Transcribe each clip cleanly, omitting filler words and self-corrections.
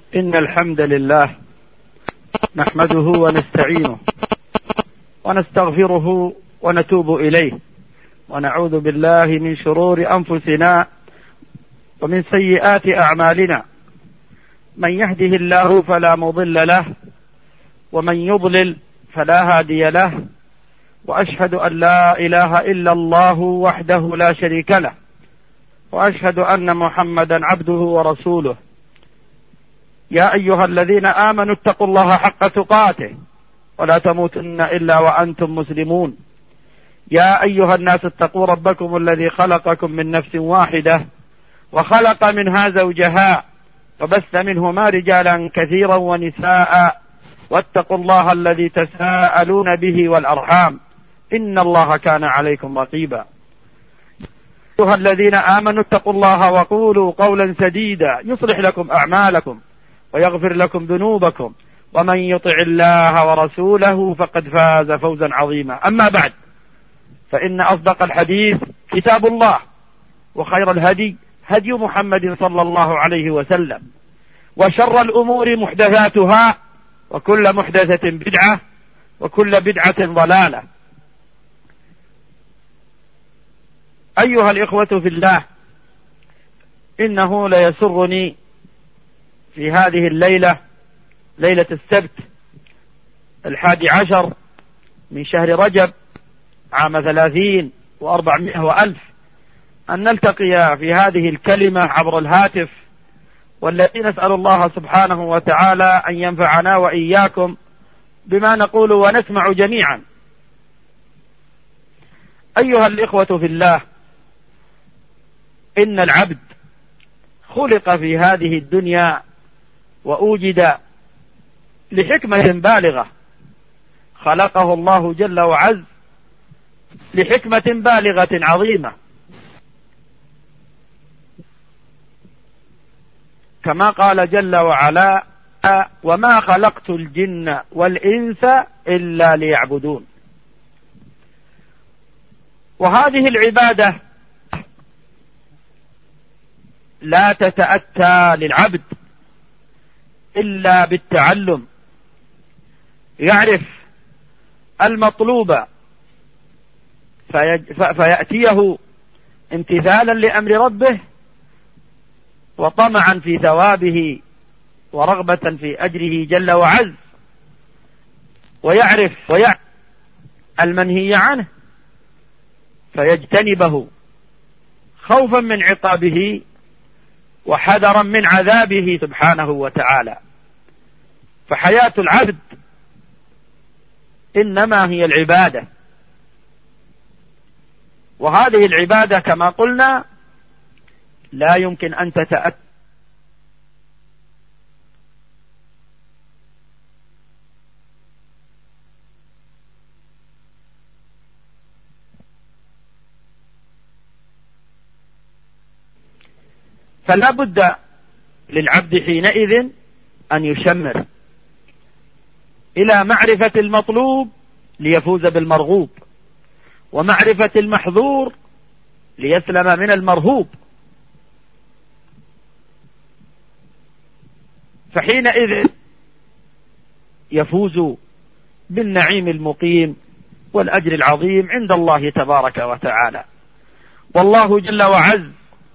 إن الحمد لله نحمده ونستعينه ونستغفره ونتوب إليه، ونعوذ بالله من شرور أنفسنا ومن سيئات أعمالنا. من يهده الله فلا مضل له، ومن يضلل فلا هادي له، وأشهد أن لا إله إلا الله وحده لا شريك له، وأشهد أن محمدا عبده ورسوله. يا أيها الذين آمنوا اتقوا الله حق تقاته ولا تموتن إلا وأنتم مسلمون. يا أيها الناس اتقوا ربكم الذي خلقكم من نفس واحدة وخلق منها زوجها وبث منهما رجالا كثيرا ونساء، واتقوا الله الذي تساءلون به والأرحام إن الله كان عليكم رقيبا. أيها الذين آمنوا اتقوا الله وقولوا قولا سديدا يصلح لكم أعمالكم ويغفر لكم ذنوبكم، ومن يطع الله ورسوله فقد فاز فوزا عظيما. أما بعد، فإن أصدق الحديث كتاب الله، وخير الهدي هدي محمد صلى الله عليه وسلم، وشر الأمور محدثاتها، وكل محدثة بدعة، وكل بدعة ضلالة. أيها الإخوة في الله، إنه ليسرني في هذه الليلة، ليلة السبت 11 من شهر رجب عام 30 و400 وألف، أن نلتقي في هذه الكلمة عبر الهاتف، والتي نسأل الله سبحانه وتعالى أن ينفعنا وإياكم بما نقول ونسمع جميعا. أيها الإخوة في الله، إن العبد خلق في هذه الدنيا وأوجد لحكمة بالغة، خلقه الله جل وعز لحكمة بالغة عظيمة، كما قال جل وعلا: وما خلقت الجن والإنس إلا ليعبدون. وهذه العبادة لا تتأتى للعبد إلا بالتعلم، يعرف المطلوب فيأتيه امتثالا لأمر ربه، وطمعا في ثوابه، ورغبة في أجره جل وعز، ويعرف المنهي عنه فيجتنبه خوفا من عقابه وحذرا من عذابه سبحانه وتعالى. فحياة العبد إنما هي العبادة، وهذه العبادة كما قلنا لا يمكن أن تتأتى فلا بد للعبد حينئذ أن يشمر إلى معرفة المطلوب ليفوز بالمرغوب، ومعرفة المحظور ليسلم من المرهوب. فحينئذ يفوز بالنعيم المقيم والأجر العظيم عند الله تبارك وتعالى. والله جل وعز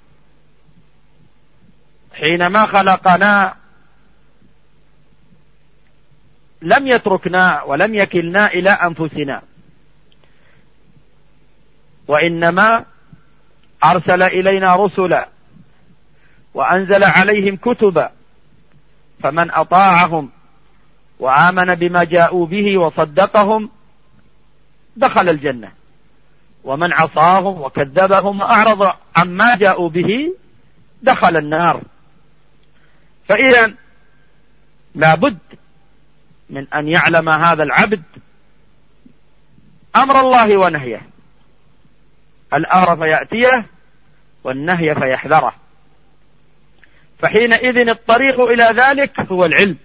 حينما خلقنا لم يتركنا ولم يكلنا إلى أنفسنا، وإنما أرسل إلينا رسلا وأنزل عليهم كتبا، فمن أطاعهم وآمن بما جاءوا به وصدقهم دخل الجنة، ومن عصاهم وكذبهم وأعرض عما جاءوا به دخل النار. فإذا لابد من أن يعلم هذا العبد أمر الله ونهيه، الأمر فيأتيه والنهي فيحذره. فحينئذ الطريق إلى ذلك هو العلم.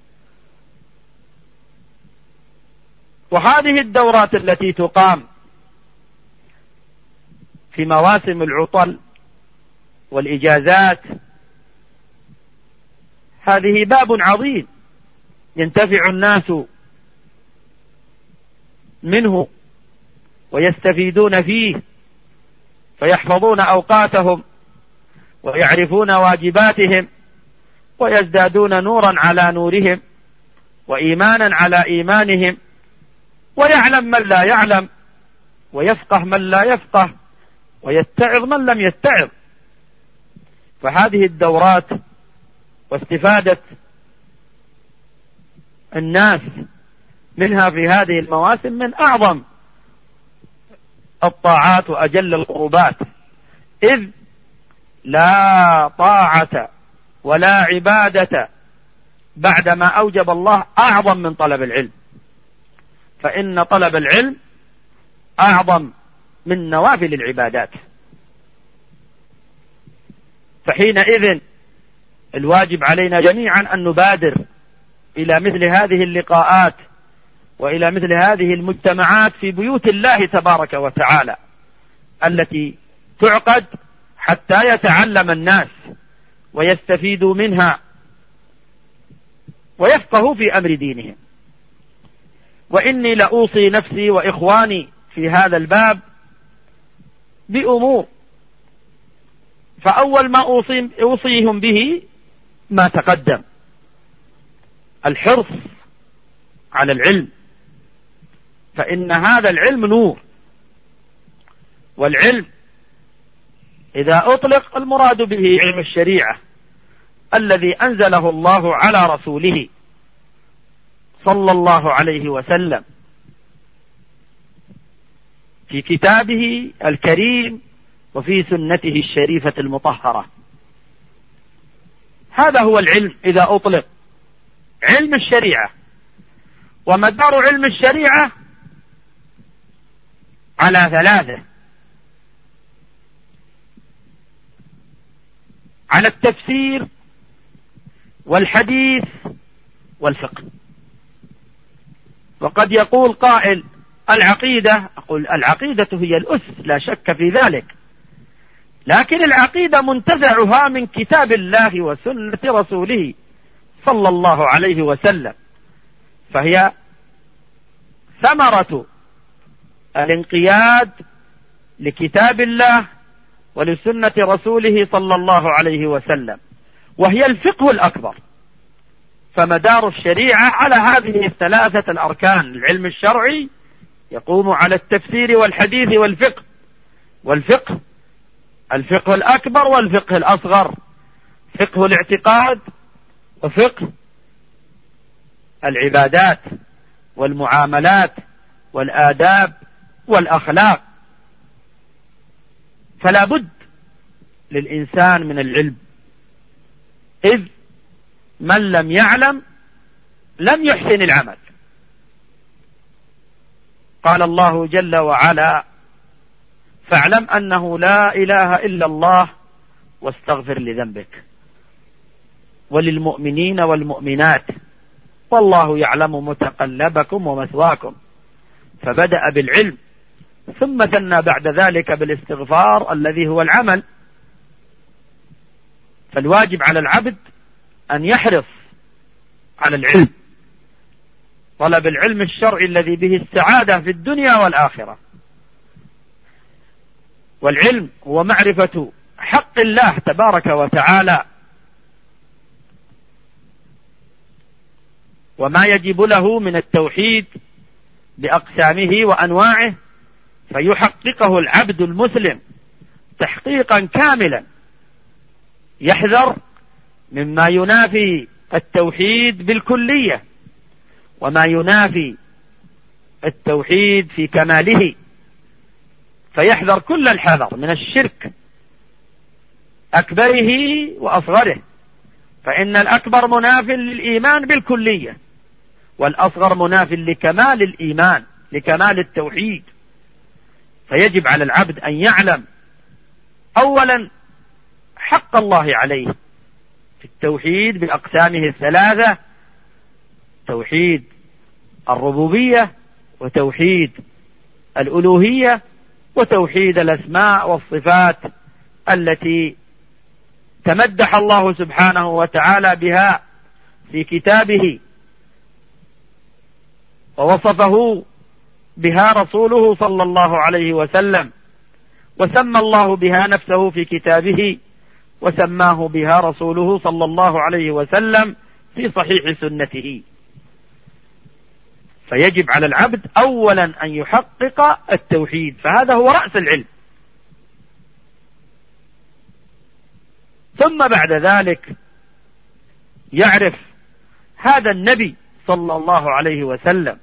وهذه الدورات التي تقام في مواسم العطل والإجازات هذه باب عظيم ينتفع الناس منه ويستفيدون فيه، فيحفظون أوقاتهم ويعرفون واجباتهم ويزدادون نورا على نورهم وإيمانا على إيمانهم، ويعلم من لا يعلم ويفقه من لا يفقه ويتعظ من لم يتعظ. فهذه الدورات واستفادة الناس منها في هذه المواسم من أعظم الطاعات وأجل القربات، إذ لا طاعة ولا عبادة بعدما أوجب الله أعظم من طلب العلم، فإن طلب العلم أعظم من نوافل العبادات. فحينئذ الواجب علينا جميعا أن نبادر إلى مثل هذه اللقاءات وإلى مثل هذه المجتمعات في بيوت الله تبارك وتعالى التي تعقد حتى يتعلم الناس ويستفيدوا منها ويفقهوا في أمر دينهم. وإني لأوصي نفسي وإخواني في هذا الباب بأمور، فأول ما أوصيهم به ما تقدم: الحرص على العلم، فإن هذا العلم نور، والعلم إذا أطلق المراد به علم الشريعة الذي أنزله الله على رسوله صلى الله عليه وسلم في كتابه الكريم وفي سنته الشريفة المطهرة. هذا هو العلم إذا أطلق، علم الشريعة. ومدار علم الشريعة على ثلاثة: على التفسير والحديث والفقه. وقد يقول قائل: العقيدة. أقول: العقيدة هي الأس، لا شك في ذلك، لكن العقيدة منتزعها من كتاب الله وسنة رسوله صلى الله عليه وسلم، فهي ثمرة الانقياد لكتاب الله ولسنة رسوله صلى الله عليه وسلم، وهي الفقه الأكبر. فمدار الشريعة على هذه الثلاثة الأركان: العلم الشرعي يقوم على التفسير والحديث والفقه. والفقه الفقه الأكبر والفقه الأصغر، فقه الاعتقاد وفقه العبادات والمعاملات والآداب والأخلاق. فلا بد للإنسان من العلم، إذ من لم يعلم لم يحسن العمل. قال الله جل وعلا: فاعلم أنه لا إله إلا الله واستغفر لذنبك وللمؤمنين والمؤمنات والله يعلم متقلبكم ومثواكم. فبدأ بالعلم ثم ثنى بعد ذلك بالاستغفار الذي هو العمل. فالواجب على العبد أن يحرص على العلم، طلب العلم الشرعي الذي به السعادة في الدنيا والآخرة. والعلم هو معرفة حق الله تبارك وتعالى وما يجب له من التوحيد بأقسامه وأنواعه، فيحققه العبد المسلم تحقيقا كاملا، يحذر مما ينافي التوحيد بالكلية وما ينافي التوحيد في كماله، فيحذر كل الحذر من الشرك أكبره وأصغره، فإن الأكبر مناف للإيمان بالكلية، والأصغر مناف لكمال الإيمان لكمال التوحيد. فيجب على العبد أن يعلم أولا حق الله عليه في التوحيد بأقسامه الثلاثة: توحيد الربوبية وتوحيد الألوهية وتوحيد الأسماء والصفات التي تمدح الله سبحانه وتعالى بها في كتابه ووصفه بها رسوله صلى الله عليه وسلم، وسمى الله بها نفسه في كتابه، وسماه بها رسوله صلى الله عليه وسلم في صحيح سنته. فيجب على العبد أولا أن يحقق التوحيد، فهذا هو رأس العلم. ثم بعد ذلك يعرف هذا النبي صلى الله عليه وسلم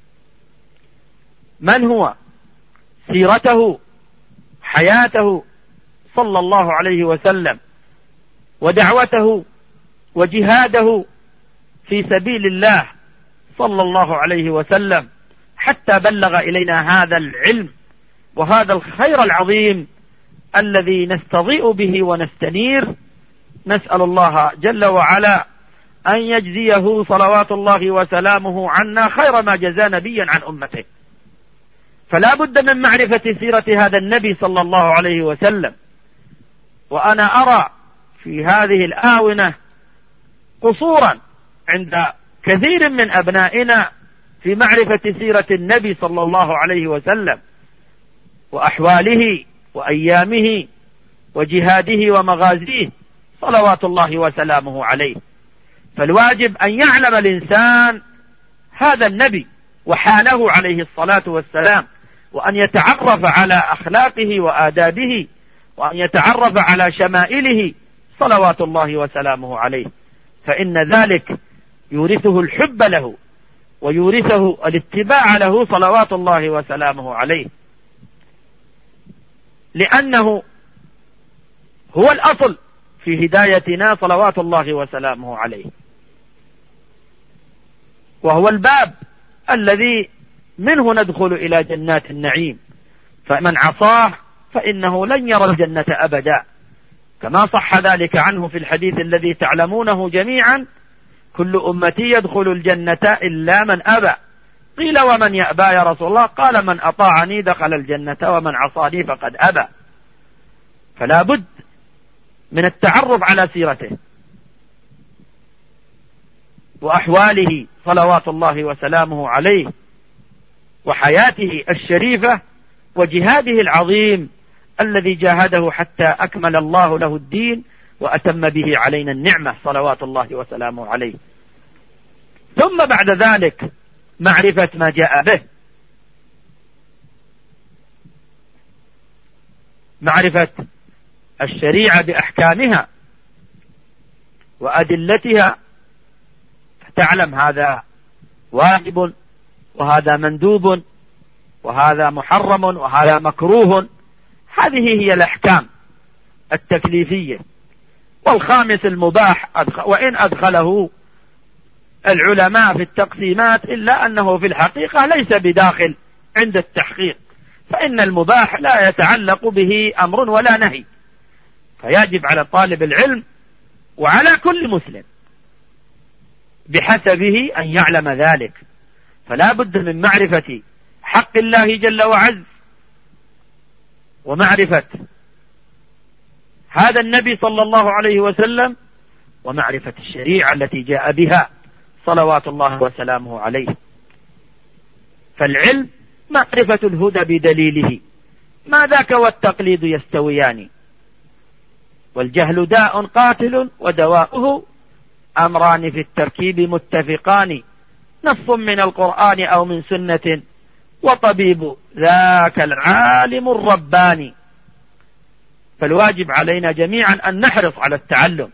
من هو، سيرته، حياته صلى الله عليه وسلم، ودعوته وجهاده في سبيل الله صلى الله عليه وسلم، حتى بلغ إلينا هذا العلم وهذا الخير العظيم الذي نستضيء به ونستنير. نسأل الله جل وعلا أن يجزيه صلوات الله وسلامه عنا خير ما جزى نبيا عن أمته. فلا بد من معرفة سيرة هذا النبي صلى الله عليه وسلم. وأنا أرى في هذه الآونة قصورا عند كثير من أبنائنا في معرفة سيرة النبي صلى الله عليه وسلم وأحواله وأيامه وجهاده ومغازيه صلوات الله وسلامه عليه. فالواجب أن يعلم الإنسان هذا النبي وحاله عليه الصلاة والسلام، وأن يتعرف على أخلاقه وآدابه، وأن يتعرف على شمائله صلوات الله وسلامه عليه، فإن ذلك يورثه الحب له ويورثه الاتباع له صلوات الله وسلامه عليه، لأنه هو الأصل في هدايتنا صلوات الله وسلامه عليه، وهو الباب الذي منه ندخل إلى جنات النعيم. فمن عصاه فإنه لن يرى الجنة أبدا، كما صح ذلك عنه في الحديث الذي تعلمونه جميعا: كل أمتي يدخل الجنة إلا من أبى. قيل ومن يأبى يا رسول الله؟ قال من أطاعني دخل الجنة ومن عصاني فقد أبى. فلا بد من التعرف على سيرته وأحواله صلوات الله وسلامه عليه، وحياته الشريفة، وجهاده العظيم الذي جاهده حتى أكمل الله له الدين وأتم به علينا النعمة صلوات الله وسلامه عليه. ثم بعد ذلك معرفة ما جاء به، معرفة الشريعة بأحكامها وأدلتها، فتعلم هذا واجب وهذا مندوب وهذا محرم وهذا مكروه. هذه هي الأحكام التكليفية. والخامس المباح، وإن أدخله العلماء في التقسيمات إلا أنه في الحقيقة ليس بداخل عند التحقيق، فإن المباح لا يتعلق به أمر ولا نهي. فيجب على طالب العلم وعلى كل مسلم بحسبه أن يعلم ذلك. فلا بد من معرفة حق الله جل وعز، ومعرفة هذا النبي صلى الله عليه وسلم، ومعرفة الشريعة التي جاء بها صلوات الله وسلامه عليه. فالعلم معرفة الهدى بدليله، ما ذاك والتقليد يستويان، والجهل داء قاتل ودواؤه أمران في التركيب متفقان، نص من القرآن أو من سنة وطبيب ذاك العالم الرباني. فالواجب علينا جميعا أن نحرص على التعلم.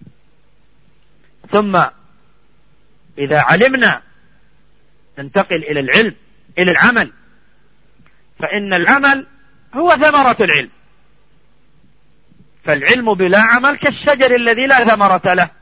ثم إذا علمنا ننتقل إلى العلم، إلى العمل، فإن العمل هو ثمرة العلم. فالعلم بلا عمل كالشجر الذي لا ثمرة له.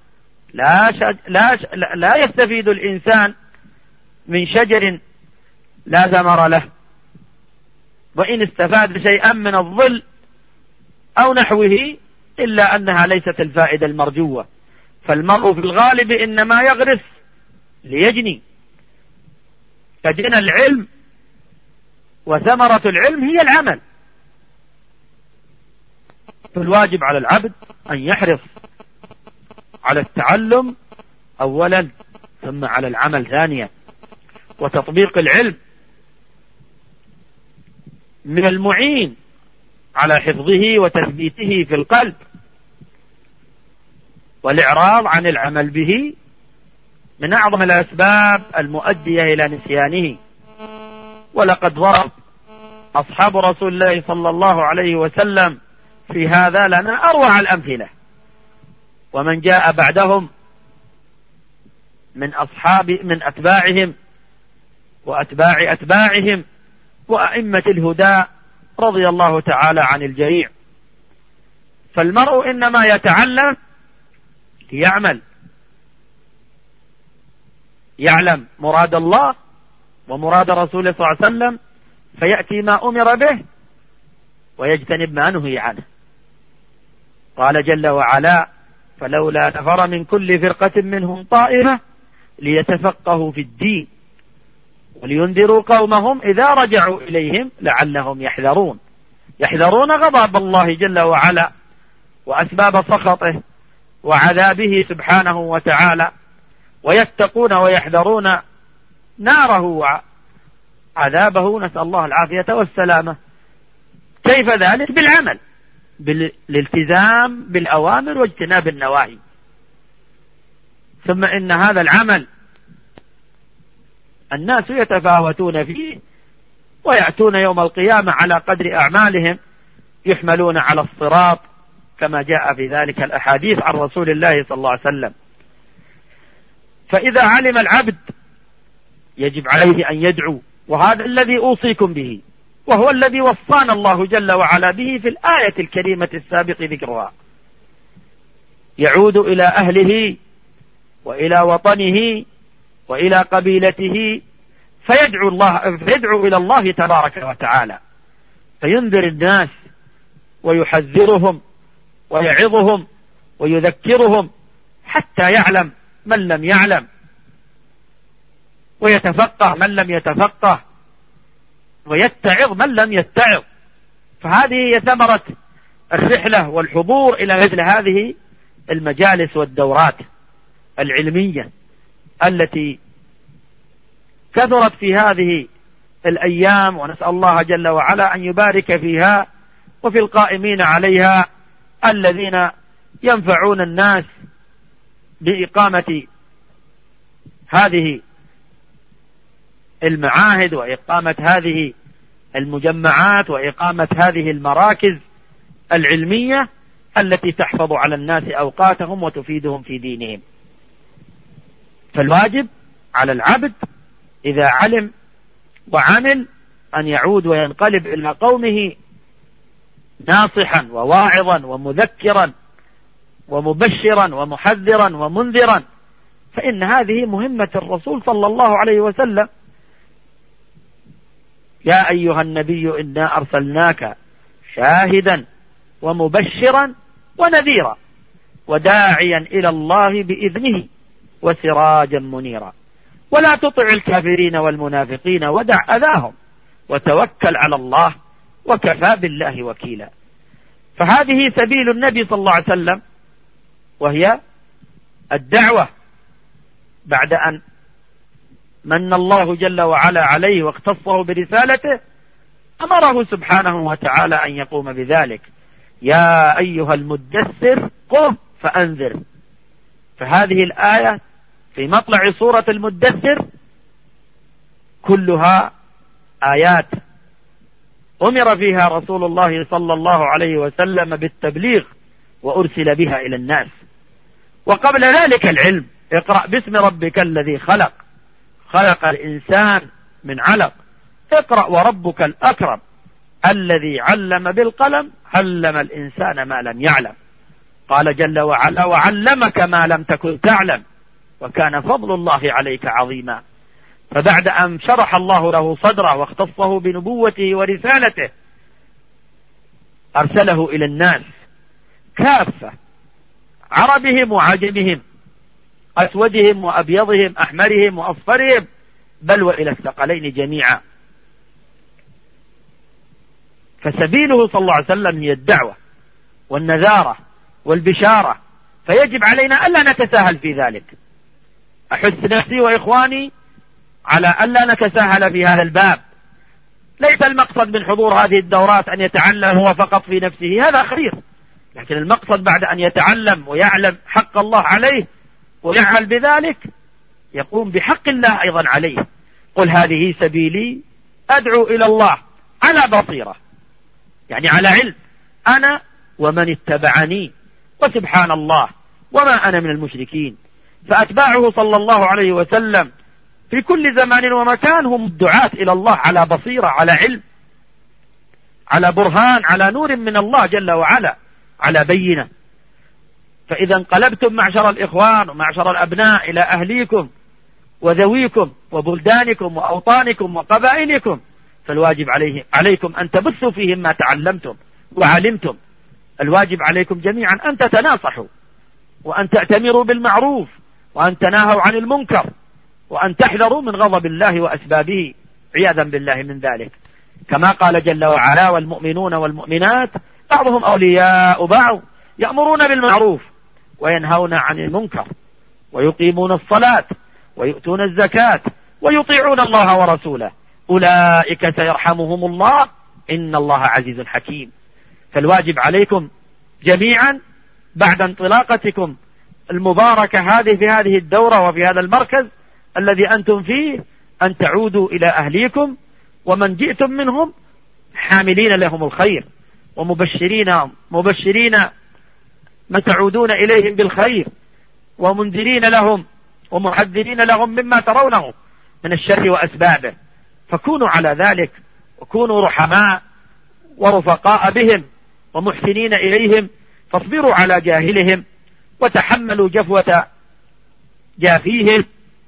لا يستفيد الإنسان من شجر لا ثمر له، وإن استفاد شيئا من الظل أو نحوه إلا أنها ليست الفائدة المرجوة. فالمرء في الغالب إنما يغرس ليجني. فجنى العلم وثمرة العلم هي العمل. فالواجب على العبد أن يحرص على التعلم أولا ثم على العمل ثانيا. وتطبيق العلم من المعين على حفظه وتثبيته في القلب، والإعراض عن العمل به من أعظم الأسباب المؤدية إلى نسيانه. ولقد ضرب أصحاب رسول الله صلى الله عليه وسلم في هذا لنا أروع الأمثلة، ومن جاء بعدهم من أتباعهم وأتباع أتباعهم وأئمة الهدى رضي الله تعالى عن الجميع. فالمرء إنما يتعلم يعلم مراد الله ومراد رسوله صلى الله عليه وسلم، فيأتي ما أمر به ويجتنب ما نهي عنه. قال جل وعلا: فلولا نفر من كل فرقة منهم طائفة ليتفقهوا في الدين ولينذروا قومهم إذا رجعوا إليهم لعلهم يحذرون غضب الله جل وعلا وأسباب سخطه وعذابه سبحانه وتعالى، ويتقون ويحذرون ناره وعذابه، نسأل الله العافية والسلامة. كيف ذلك؟ بالعمل، بالالتزام بالأوامر واجتناب النواهي. ثم إن هذا العمل الناس يتفاوتون فيه ويأتون يوم القيامة على قدر أعمالهم، يحملون على الصراط كما جاء في ذلك الأحاديث عن رسول الله صلى الله عليه وسلم. فإذا علم العبد يجب عليه أن يدعو، وهذا الذي أوصيكم به، وهو الذي وصانا الله جل وعلا به في الآية الكريمة السابق ذكرها. يعود إلى أهله وإلى وطنه وإلى قبيلته فيدعو إلى الله تبارك وتعالى، فينذر الناس ويحذرهم ويعظهم ويذكرهم حتى يعلم من لم يعلم، ويتفقه من لم يتفقه، ويتعظ من لم يتعظ. فهذه هي ثمرة الرحلة والحضور إلى مثل هذه المجالس والدورات العلمية التي كثرت في هذه الأيام، ونسأل الله جل وعلا أن يبارك فيها وفي القائمين عليها الذين ينفعون الناس بإقامة هذه المعاهد وإقامة هذه المجمعات وإقامة هذه المراكز العلمية التي تحفظ على الناس أوقاتهم وتفيدهم في دينهم. فالواجب على العبد إذا علم وعمل أن يعود وينقلب إلى قومه ناصحا وواعظا ومذكرا ومبشرا ومحذرا ومنذرا، فإن هذه مهمة الرسول صلى الله عليه وسلم. يا أيها النبي إنا أرسلناك شاهدا ومبشرا ونذيرا وداعيا إلى الله بإذنه وسراجا منيرا ولا تطع الكافرين والمنافقين ودع أذاهم وتوكل على الله وكفى بالله وكيلا. فهذه سبيل النبي صلى الله عليه وسلم، وهي الدعوة بعد أن من الله جل وعلا عليه واختصه برسالته، أمره سبحانه وتعالى أن يقوم بذلك. يا أيها المدثر قم فأنذر. فهذه الآية في مطلع سورة المدثر كلها آيات أمر فيها رسول الله صلى الله عليه وسلم بالتبليغ وأرسل بها إلى الناس. وقبل ذلك العلم: اقرأ باسم ربك الذي خلق، خلق الإنسان من علق، اقرأ وربك الأكرم الذي علم بالقلم علم الإنسان ما لم يعلم. قال جل وعلا: وعلمك ما لم تكن تعلم وكان فضل الله عليك عظيما. فبعد أن شرح الله له صدره واختصه بنبوته ورسالته، أرسله إلى الناس كافة، عربهم وعجمهم، أسودهم وأبيضهم، أحمرهم وأصفرهم، بل وإلى الثقلين جميعا. فسبيله صلى الله عليه وسلم هي الدعوة والنذارة والبشارة، فيجب علينا ألا نتساهل في ذلك، أحث نفسي وإخواني على ألا نتساهل في هذا الباب. ليس المقصد من حضور هذه الدورات أن يتعلم هو فقط في نفسه، هذا خير، لكن المقصد بعد أن يتعلم ويعلم حق الله عليه ويعمل بذلك يقوم بحق الله أيضا عليه. قل هذه سبيلي أدعو إلى الله على بصيرة، يعني على علم، أنا ومن اتبعني، وسبحان الله وما أنا من المشركين. فأتباعه صلى الله عليه وسلم في كل زمان ومكان هم الدعاة إلى الله على بصيرة، على علم، على برهان، على نور من الله جل وعلا، على بينة. فإذا انقلبتم معشر الإخوان ومعشر الأبناء إلى أهليكم وذويكم وبلدانكم وأوطانكم وقبائلكم، فالواجب عليكم أن تبثوا فيهم ما تعلمتم وعلمتم. الواجب عليكم جميعا أن تتناصحوا، وأن تأتمروا بالمعروف، وأن تناهوا عن المنكر، وأن تحذروا من غضب الله وأسبابه عياذا بالله من ذلك. كما قال جل وعلا: والمؤمنون والمؤمنات بعضهم أولياء بعض يأمرون بالمعروف وينهون عن المنكر ويقيمون الصلاة ويؤتون الزكاة ويطيعون الله ورسوله أولئك سيرحمهم الله إن الله عزيز حكيم. فالواجب عليكم جميعا بعد انطلاقتكم المباركة هذه في هذه الدورة وفي هذا المركز الذي أنتم فيه أن تعودوا إلى أهليكم ومن جئتم منهم حاملين لهم الخير ومبشرين ما تعودون إليهم بالخير، ومنذرين لهم ومحذرين لهم مما ترونه من الشر وأسبابه. فكونوا على ذلك، وكونوا رحماء ورفقاء بهم ومحسنين إليهم، فاصبروا على جاهلهم وتحملوا جفوة جافيهم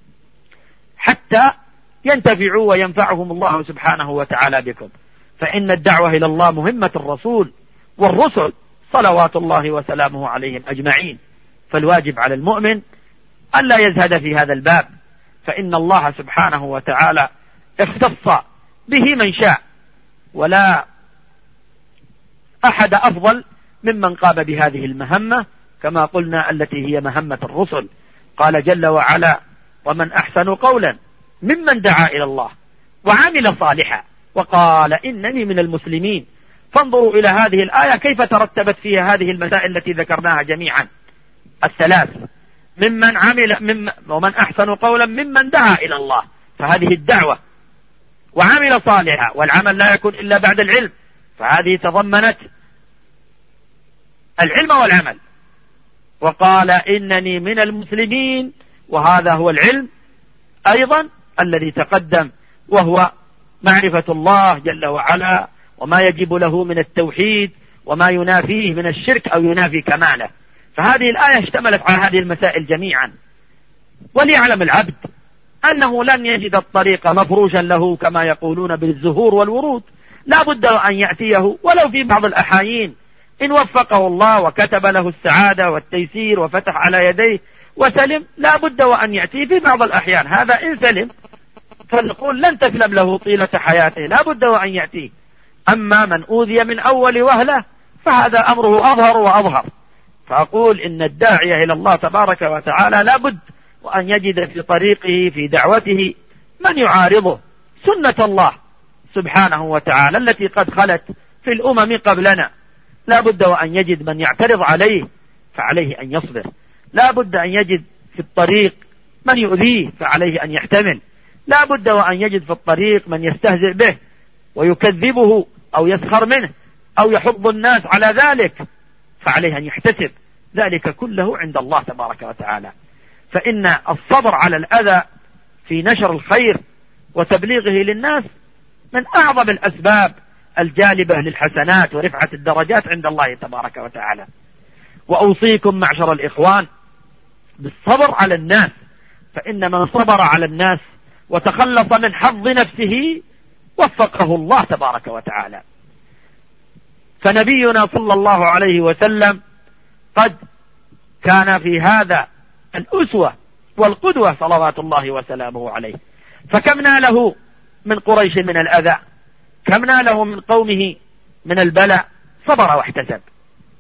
حتى ينتفعوا وينفعهم الله سبحانه وتعالى بكم. فإن الدعوة إلى الله مهمة الرسول والرسل صلوات الله وسلامه عليهم أجمعين. فالواجب على المؤمن ألا يزهد في هذا الباب، فإن الله سبحانه وتعالى اختص به من شاء، ولا أحد أفضل ممن قام بهذه المهمة كما قلنا التي هي مهمة الرسل. قال جل وعلا: ومن أحسن قولا ممن دعا إلى الله وعمل صالحا وقال إنني من المسلمين. فانظروا إلى هذه الآية كيف ترتبت فيها هذه المسائل التي ذكرناها جميعا الثلاث: ومن أحسن قولا ممن دعا إلى الله، فهذه الدعوة، وعمل صالحا، والعمل لا يكون إلا بعد العلم، فهذه تضمنت العلم والعمل. وقال إنني من المسلمين، وهذا هو العلم أيضا الذي تقدم، وهو معرفة الله جل وعلا وما يجب له من التوحيد وما ينافيه من الشرك أو ينافي كماله. فهذه الآية اشتملت على هذه المسائل جميعا. وليعلم العبد أنه لن يجد الطريق مفروشا له كما يقولون بالزهور والورود، لا بد أن يأتيه ولو في بعض الأحايين إن وفقه الله وكتب له السعادة والتيسير وفتح على يديه وسلم، لا بد وأن يأتي في بعض الأحيان. هذا إن سلم فنقول لن تسلم له طيلة حياته، لا بد وأن يأتيه. أما من أوذي من أول وهلة فهذا أمره أظهر وأظهر. فأقول إن الداعية إلى الله تبارك وتعالى لا بد وأن يجد في طريقه في دعوته من يعارضه سنة الله سبحانه وتعالى التي قد خلت في الأمم قبلنا. لا بد وأن يجد من يعترض عليه فعليه أن يصبر، لا بد أن يجد في الطريق من يؤذيه فعليه أن يحتمل، لا بد وأن يجد في الطريق من يستهزئ به ويكذبه أو يسخر منه أو يحض الناس على ذلك، فعليه أن يحتسب ذلك كله عند الله تبارك وتعالى. فإن الصبر على الأذى في نشر الخير وتبليغه للناس من أعظم الأسباب الجالبة للحسنات ورفعة الدرجات عند الله تبارك وتعالى. وأوصيكم معشر الإخوان بالصبر على الناس، فإن من صبر على الناس وتخلص من حظ نفسه وفقه الله تبارك وتعالى. فنبينا صلى الله عليه وسلم قد كان في هذا الأسوة والقدوة صلوات الله وسلامه عليه. فكم ناله من قريش من الأذى، كم ناله من قومه من البلاء، صبر واحتسب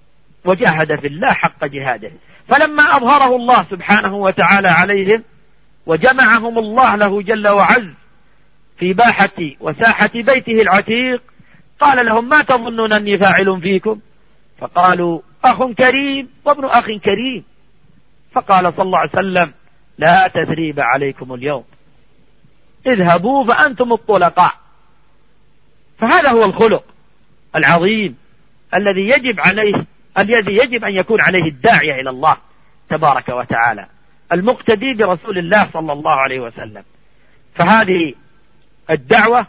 وجاهد في الله حق جهاده. فلما أظهره الله سبحانه وتعالى عليهم وجمعهم الله له جل وعز في باحة وساحة بيته العتيق، قال لهم: ما تظنون أني فاعل فيكم؟ فقالوا: أخ كريم وابن أخ كريم. فقال صلى الله عليه وسلم: لا تثريب عليكم اليوم، اذهبوا فأنتم الطلقاء. فهذا هو الخلق العظيم الذي يجب أن يكون عليه الداعية إلى الله تبارك وتعالى، المقتدي برسول الله صلى الله عليه وسلم. فهذه الدعوة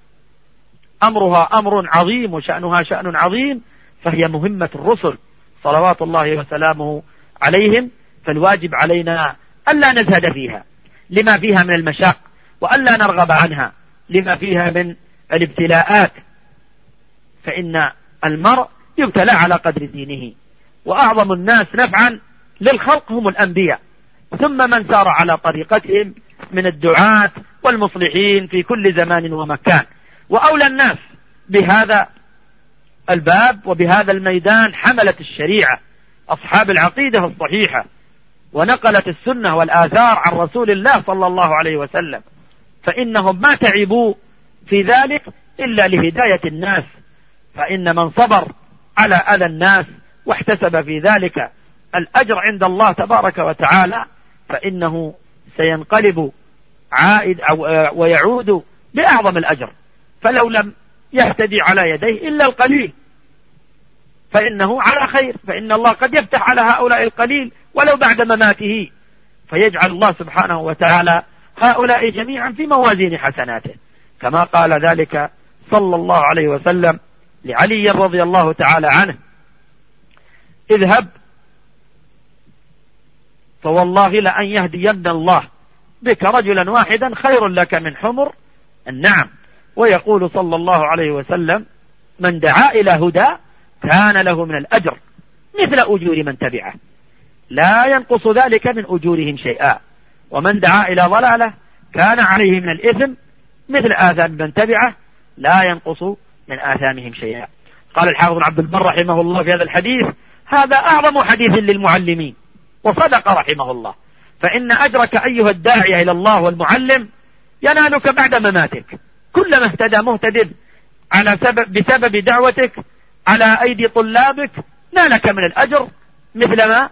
أمرها أمر عظيم وشأنها شأن عظيم، فهي مهمة الرسل صلوات الله وسلامه عليهم، فالواجب علينا ألا نزهد فيها لما فيها من المشاق، وألا نرغب عنها لما فيها من الابتلاءات، فإن المرء يبتلى على قدر دينه. وأعظم الناس نفعا للخلق هم الأنبياء، ثم من سار على طريقتهم من الدعاة والمصلحين في كل زمان ومكان. وأولى الناس بهذا الباب وبهذا الميدان حملة الشريعة، أصحاب العقيدة الصحيحة، ونقلت السنة والآثار عن رسول الله صلى الله عليه وسلم، فإنهم ما تعبوا في ذلك إلا لهداية الناس. فإن من صبر على أذى الناس واحتسب في ذلك الأجر عند الله تبارك وتعالى، فإنه سينقلب عائد ويعود بأعظم الأجر. فلو لم يهتدي على يديه إلا القليل فإنه على خير، فإن الله قد يفتح على هؤلاء القليل ولو بعد مماته، فيجعل الله سبحانه وتعالى هؤلاء جميعا في موازين حسناته، كما قال ذلك صلى الله عليه وسلم لعلي رضي الله تعالى عنه: اذهب فوالله لأن يهدين الله بك رجلا واحدا خير لك من حمر النعم. ويقول صلى الله عليه وسلم: من دعا إلى هدى كان له من الأجر مثل أجور من تبعه، لا ينقص ذلك من أجورهم شيئا، ومن دعا إلى ضلالة كان عليه من الإثم مثل آثام من تبعه، لا ينقص من آثامهم شيئا. قال الحافظ عبد البر رحمه الله في هذا الحديث: هذا أعظم حديث للمعلمين، وصدق رحمه الله، فإن أجرك أيها الداعية إلى الله والمعلم ينالك بعد مماتك، كلما اهتدى مهتد بسبب دعوتك على أيدي طلابك نالك من الأجر مثل ما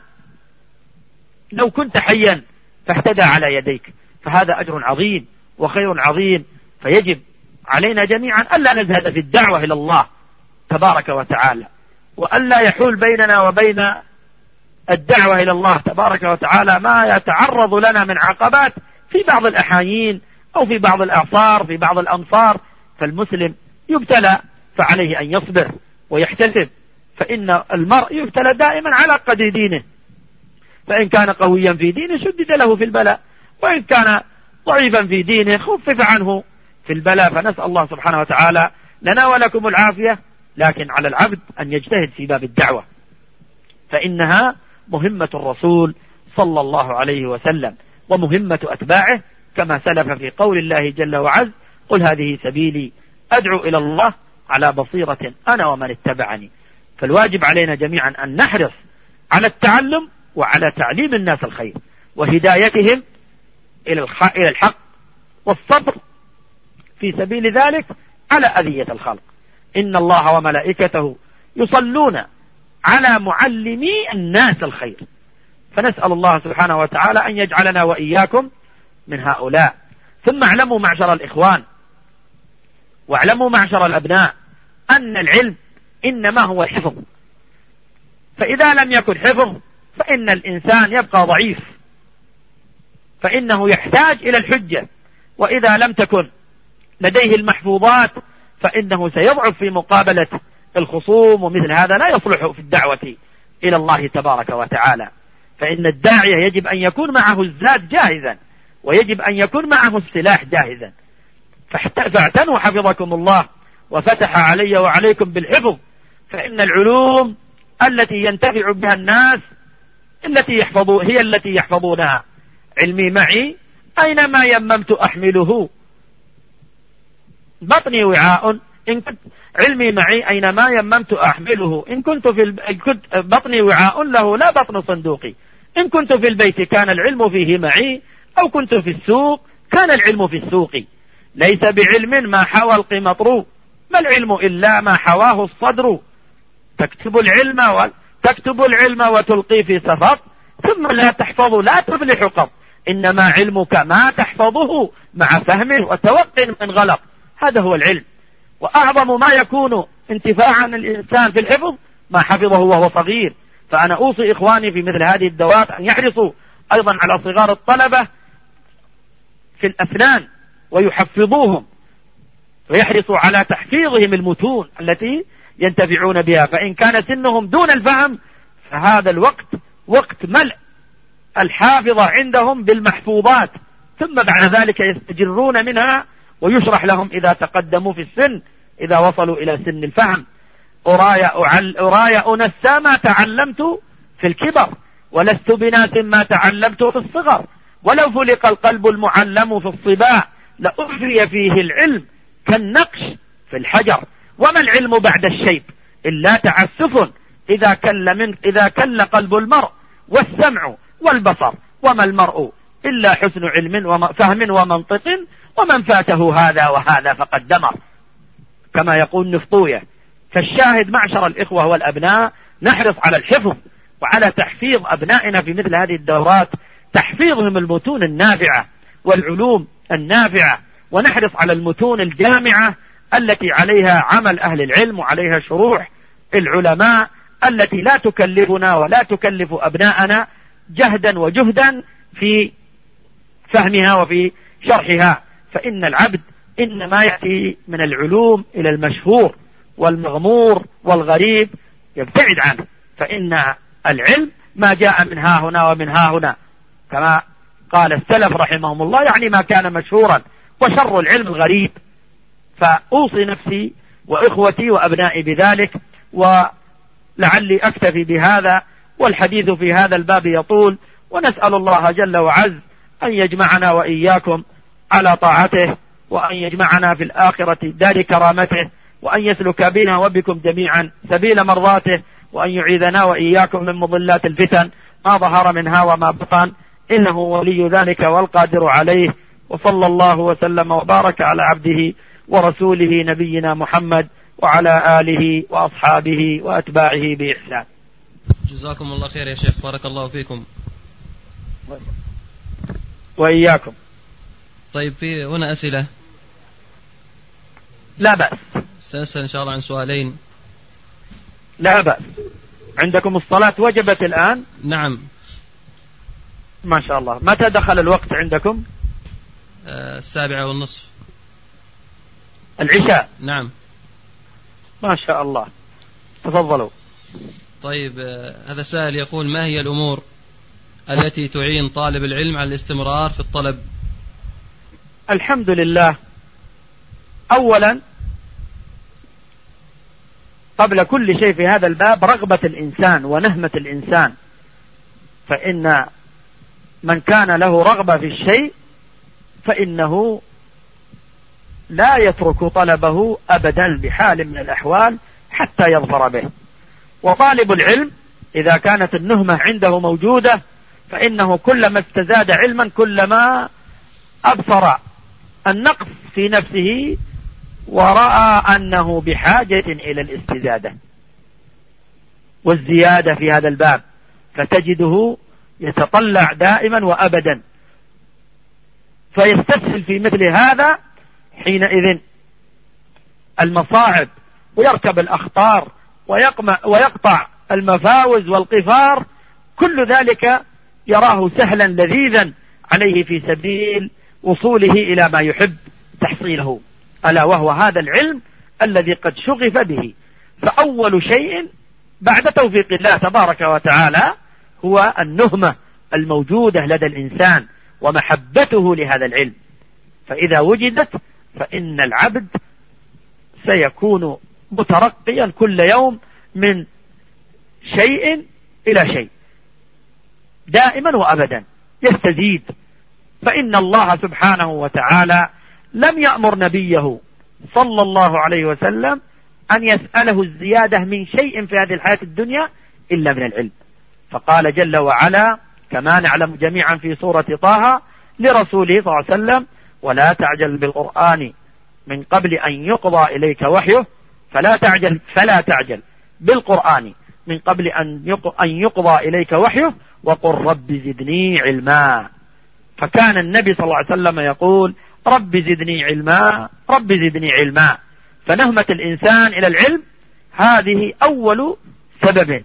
لو كنت حيا فاهتدى على يديك. فهذا أجر عظيم وخير عظيم، فيجب علينا جميعا ألا نزهد في الدعوة إلى الله تبارك وتعالى، وألا يحول بيننا وبين الدعوة إلى الله تبارك وتعالى ما يتعرض لنا من عقبات في بعض الأحايين أو في بعض الأعصار في بعض الأمصار. فالمسلم يبتلى فعليه أن يصبر ويحتسب، فإن المرء يبتلى دائما على قدر دينه، فإن كان قويا في دينه شدد له في البلاء، وإن كان ضعيفا في دينه خفف عنه في البلاء. فنسأل الله سبحانه وتعالى لنا ولكم العافية، لكن على العبد أن يجتهد في باب الدعوة، فإنها مهمة الرسول صلى الله عليه وسلم ومهمة أتباعه، كما سلف في قول الله جل وعز: قل هذه سبيلي أدعو إلى الله على بصيرة أنا ومن اتبعني. فالواجب علينا جميعا أن نحرص على التعلم وعلى تعليم الناس الخير وهدايتهم إلى الحق، والصبر في سبيل ذلك على أذية الخلق. إن الله وملائكته يصلون على معلمي الناس الخير، فنسأل الله سبحانه وتعالى أن يجعلنا وإياكم من هؤلاء. ثم اعلموا معشر الإخوان واعلموا معشر الأبناء أن العلم إنما هو حفظ، فإذا لم يكن حفظ فإن الإنسان يبقى ضعيف، فإنه يحتاج إلى الحجة، وإذا لم تكن لديه المحفوظات فإنه سيضعف في مقابلة الخصوم، ومثل هذا لا يصلح في الدعوة إلى الله تبارك وتعالى. فإن الداعية يجب أن يكون معه الزاد جاهزا، ويجب أن يكون معه السلاح جاهزا. فاعتنوا حفظكم الله وفتح علي وعليكم بالحفظ، فإن العلوم التي ينتفع بها الناس هي التي يحفظونها. علمي معي أينما يممت أحمله، بطني وعاء إن كنت علمي معي أينما يممت أحمله، إن كنت بطني وعاء له لا بطن صندوقي، إن كنت في البيت كان العلم فيه معي أو كنت في السوق كان العلم في السوق. ليس بعلم ما حوى القمطر، ما العلم إلا ما حواه الصدر. تكتب العلم وتلقي في سفر، ثم لا تحفظ لا تفلح قط. إنما علمك ما تحفظه مع فهم وتوقن من غلط. هذا هو العلم. وأعظم ما يكون انتفاعا الإنسان في الحفظ ما حفظه وهو صغير. فأنا أوصي إخواني في مثل هذه الدورات أن يحرصوا أيضا على صغار الطلبة في الأسنان ويحفظوهم، ويحرصوا على تحفيظهم المتون التي ينتفعون بها. فإن كان سنهم دون الفهم فهذا الوقت وقت ملء الحافظة عندهم بالمحفوظات، ثم بعد ذلك يستجرون منها ويشرح لهم إذا تقدموا في السن، إذا وصلوا إلى سن الفهم. أراي أنسى ما تعلمت في الكبر، ولست بناس ما تعلمت في الصغر. ولو فلق القلب المعلم في الصباع لأجري فيه العلم كالنقش في الحجر. وما العلم بعد الشيب إلا تعسف إذا كل قلب المرء والسمع والبصر. وما المرء إلا حسن علم فهم ومنطق، ومن فاته هذا وهذا فقد دمر، كما يقول نفطوية. فالشاهد معشر الإخوة والأبناء نحرص على الحفظ وعلى تحفيظ أبنائنا في مثل هذه الدورات، تحفيظهم المتون النافعة والعلوم النافعة، ونحرص على المتون الجامعة التي عليها عمل أهل العلم وعليها شروح العلماء، التي لا تكلفنا ولا تكلف أبناءنا جهدا وجهدا في فهمها وفي شرحها. فإن العبد إنما يأتي من العلوم إلى المشهور والمغمور والغريب يبتعد عنه. فإن العلم ما جاء من ها هنا ومن ها هنا، كما قال السلف رحمهم الله، يعني ما كان مشهورا، وشر العلم الغريب. فأوصي نفسي وإخوتي وأبنائي بذلك، ولعلي أكتفي بهذا، والحديث في هذا الباب يطول، ونسأل الله جل وعز أن يجمعنا وإياكم على طاعته، وأن يجمعنا في الآخرة دار كرامته، وأن يسلك بنا وبكم جميعا سبيل مرضاته، وأن يعيذنا وإياكم من مضلات الفتن ما ظهر منها وما بطن، إنه ولي ذلك والقادر عليه. وصلى الله وسلم وبارك على عبده ورسوله نبينا محمد وعلى آله وأصحابه وأتباعه بإحسان. جزاكم الله خير يا شيخ، بارك الله فيكم وإياكم. طيب في هنا أسئلة؟ لا بأس، سأسأل إن شاء الله عن سؤالين. لا بأس. عندكم الصلاة وجبت الآن؟ نعم. ما شاء الله. متى دخل الوقت عندكم؟ 7:30 العشاء. نعم. ما شاء الله. تفضلوا. طيب هذا سائل يقول: ما هي الأمور التي تعين طالب العلم على الاستمرار في الطلب؟ الحمد لله، أولا قبل كل شيء في هذا الباب رغبة الإنسان ونهمة الإنسان. فإن من كان له رغبة في الشيء فإنه لا يترك طلبه أبدا بحال من الأحوال حتى يظفر به. وطالب العلم إذا كانت النهمة عنده موجودة فإنه كلما استزاد علما كلما أبصر النقص في نفسه ورأى أنه بحاجة إلى الاستزادة والزيادة في هذا الباب، فتجده يتطلع دائما وأبدا، فيستسهل في مثل هذا حينئذ المصاعب ويركب الأخطار ويقطع المفاوز والقفار. كل ذلك يراه سهلا لذيذا عليه في سبيل وصوله إلى ما يحب تحصيله، ألا وهو هذا العلم الذي قد شغف به. فأول شيء بعد توفيق الله تبارك وتعالى هو النهمة الموجودة لدى الإنسان ومحبته لهذا العلم. فإذا وجدت فإن العبد سيكون مترقيا كل يوم من شيء إلى شيء دائما وأبدا يستزيد. فإن الله سبحانه وتعالى لم يأمر نبيه صلى الله عليه وسلم أن يسأله الزيادة من شيء في هذه الحياة الدنيا إلا من العلم. فقال جل وعلا كما نعلم جميعا في سورة طه: لرسوله صلى الله عليه وسلم: ولا تعجل بالقرآن من قبل أن يقضى إليك وحيه، فلا تعجل بالقرآن من قبل أن يقضى إليك وحيه، وقل رب زدني علما. فكان النبي صلى الله عليه وسلم يقول: رب زدني علما، رب زدني علما. فنهمة الإنسان إلى العلم هذه أول سبب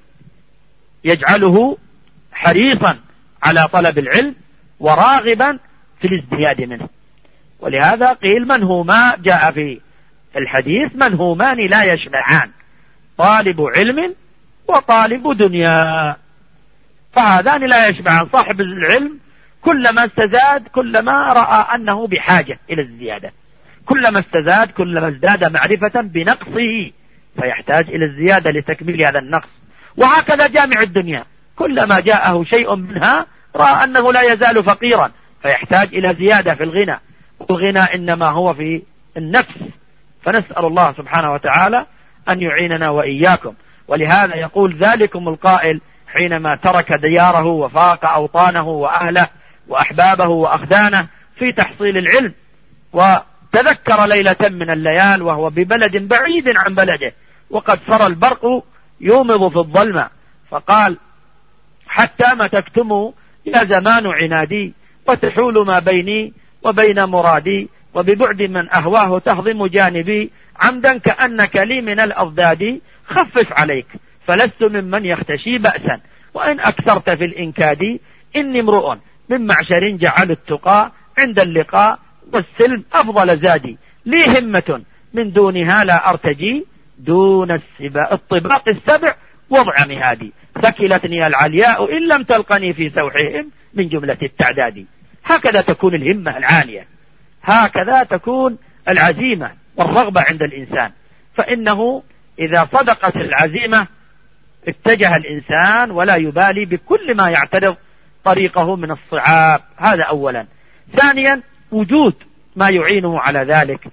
يجعله حريصا على طلب العلم وراغبا في الازدياد منه. ولهذا قيل: منهوما، جاء في الحديث: منهومان لا يشبعان، طالب علم وطالب دنيا. فهذان لا يشبعان. صاحب العلم كلما استزاد كلما رأى أنه بحاجة إلى الزيادة، كلما استزاد كلما ازداد معرفة بنقصه، فيحتاج إلى الزيادة لتكميل هذا النقص. وهكذا جامع الدنيا، كلما جاءه شيء منها رأى أنه لا يزال فقيرا، فيحتاج إلى زيادة في الغنى، والغنى إنما هو في النفس. فنسأل الله سبحانه وتعالى أن يعيننا وإياكم. ولهذا يقول ذلكم القائل حينما ترك دياره وفارق أوطانه وأهله وأحبابه وأخدانه في تحصيل العلم، وتذكر ليلة من الليال وهو ببلد بعيد عن بلده، وقد سرى البرق يومض في الظلمة، فقال: حتى ما تكتم يا زمان عنادي، وتحول ما بيني وبين مرادي، وببعد من أهواه تهضم جانبي، عمدا كأنك لي من الأضداد، خفف عليك فلست ممن يختشي بأسا، وإن أكثرت في الإنكاد، إني امرؤ من معشر جعل التقى عند اللقاء، والسلم أفضل زادي، لي همة من دونها لا أرتجي، دون الطباق السبع وضع مهادي، ثكلتني العلياء إن لم تلقني في سوحهم من جملة التعداد. هكذا تكون الهمة العالية، هكذا تكون العزيمة والرغبة عند الإنسان. فإنه إذا صدقت العزيمة اتجه الإنسان ولا يبالي بكل ما يعترض طريقه من الصعاب. هذا أولا. ثانيا: وجود ما يعينه على ذلك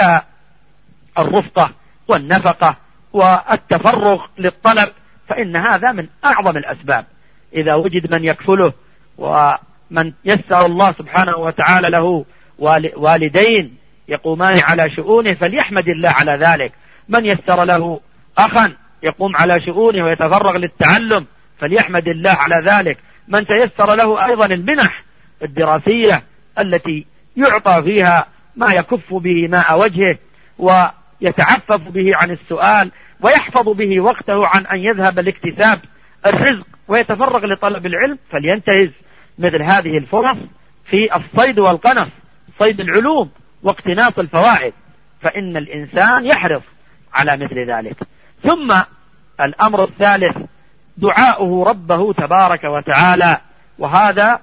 كالرفقة والنفقة والتفرغ للطلب، فإن هذا من أعظم الأسباب. إذا وجد من يكفله ومن يسر الله سبحانه وتعالى له والدين يقومان على شؤونه فليحمد الله على ذلك، من يسر له أخا يقوم على شؤونه ويتفرغ للتعلم فليحمد الله على ذلك، من تيسر له أيضا المنح الدراسية التي يعطى فيها ما يكف به ماء وجهه ويتعفف به عن السؤال ويحفظ به وقته عن أن يذهب لاكتساب الرزق ويتفرغ لطلب العلم، فلينتهز مثل هذه الفرص في الصيد والقنص، صيد العلوم واقتناص الفوائد، فإن الإنسان يحرص على مثل ذلك. ثم الأمر الثالث: دعاؤه ربه تبارك وتعالى، وهذا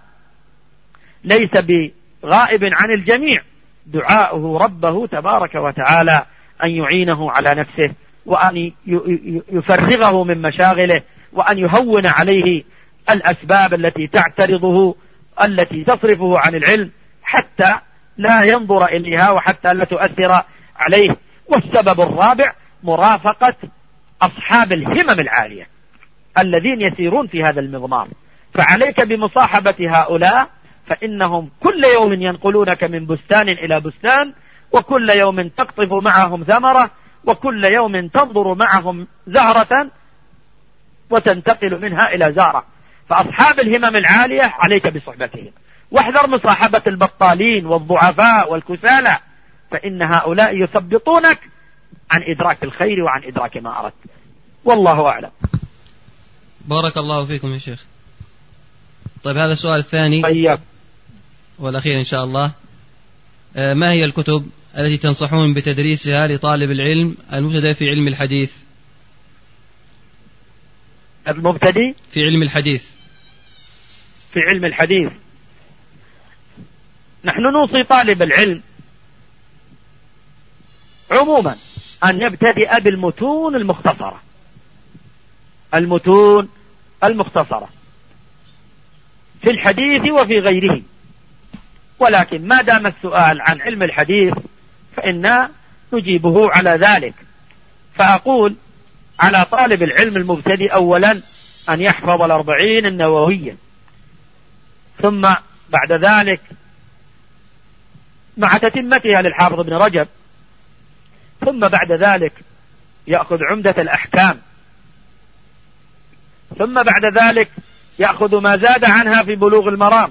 ليس بغائب عن الجميع. دعاؤه ربه تبارك وتعالى أن يعينه على نفسه، وأن يفرغه من مشاغله، وأن يهون عليه الأسباب التي تعترضه التي تصرفه عن العلم حتى لا ينظر إليها وحتى لا تؤثر عليه. والسبب الرابع: مرافقة أصحاب الهمم العالية الذين يسيرون في هذا المضمار، فعليك بمصاحبة هؤلاء، فإنهم كل يوم ينقلونك من بستان إلى بستان، وكل يوم تقطف معهم ثمرة، وكل يوم تنظر معهم زهرة وتنتقل منها إلى زهرة. فأصحاب الهمم العالية عليك بصحبتهم، واحذر مصاحبة البطالين والضعفاء والكسالى، فإن هؤلاء يثبطونك عن إدراك الخير وعن إدراك ما أردت. والله أعلم. بارك الله فيكم يا شيخ. طيب، هذا السؤال الثاني والأخير إن شاء الله: ما هي الكتب التي تنصحون بتدريسها لطالب العلم المبتدئ في علم الحديث؟ المبتدئ في علم الحديث. في علم الحديث نحن نوصي طالب العلم عموما أن يبتدئ بالمتون المختصرة، المتون المختصرة في الحديث وفي غيره. ولكن ما دام السؤال عن علم الحديث فإنا نجيبه على ذلك. فأقول على طالب العلم المبتدئ أولا أن يحفظ 40 النووية، ثم بعد ذلك مع تتمتها للحافظ ابن رجب، ثم بعد ذلك يأخذ عمدة الأحكام، ثم بعد ذلك يأخذ ما زاد عنها في بلوغ المرام.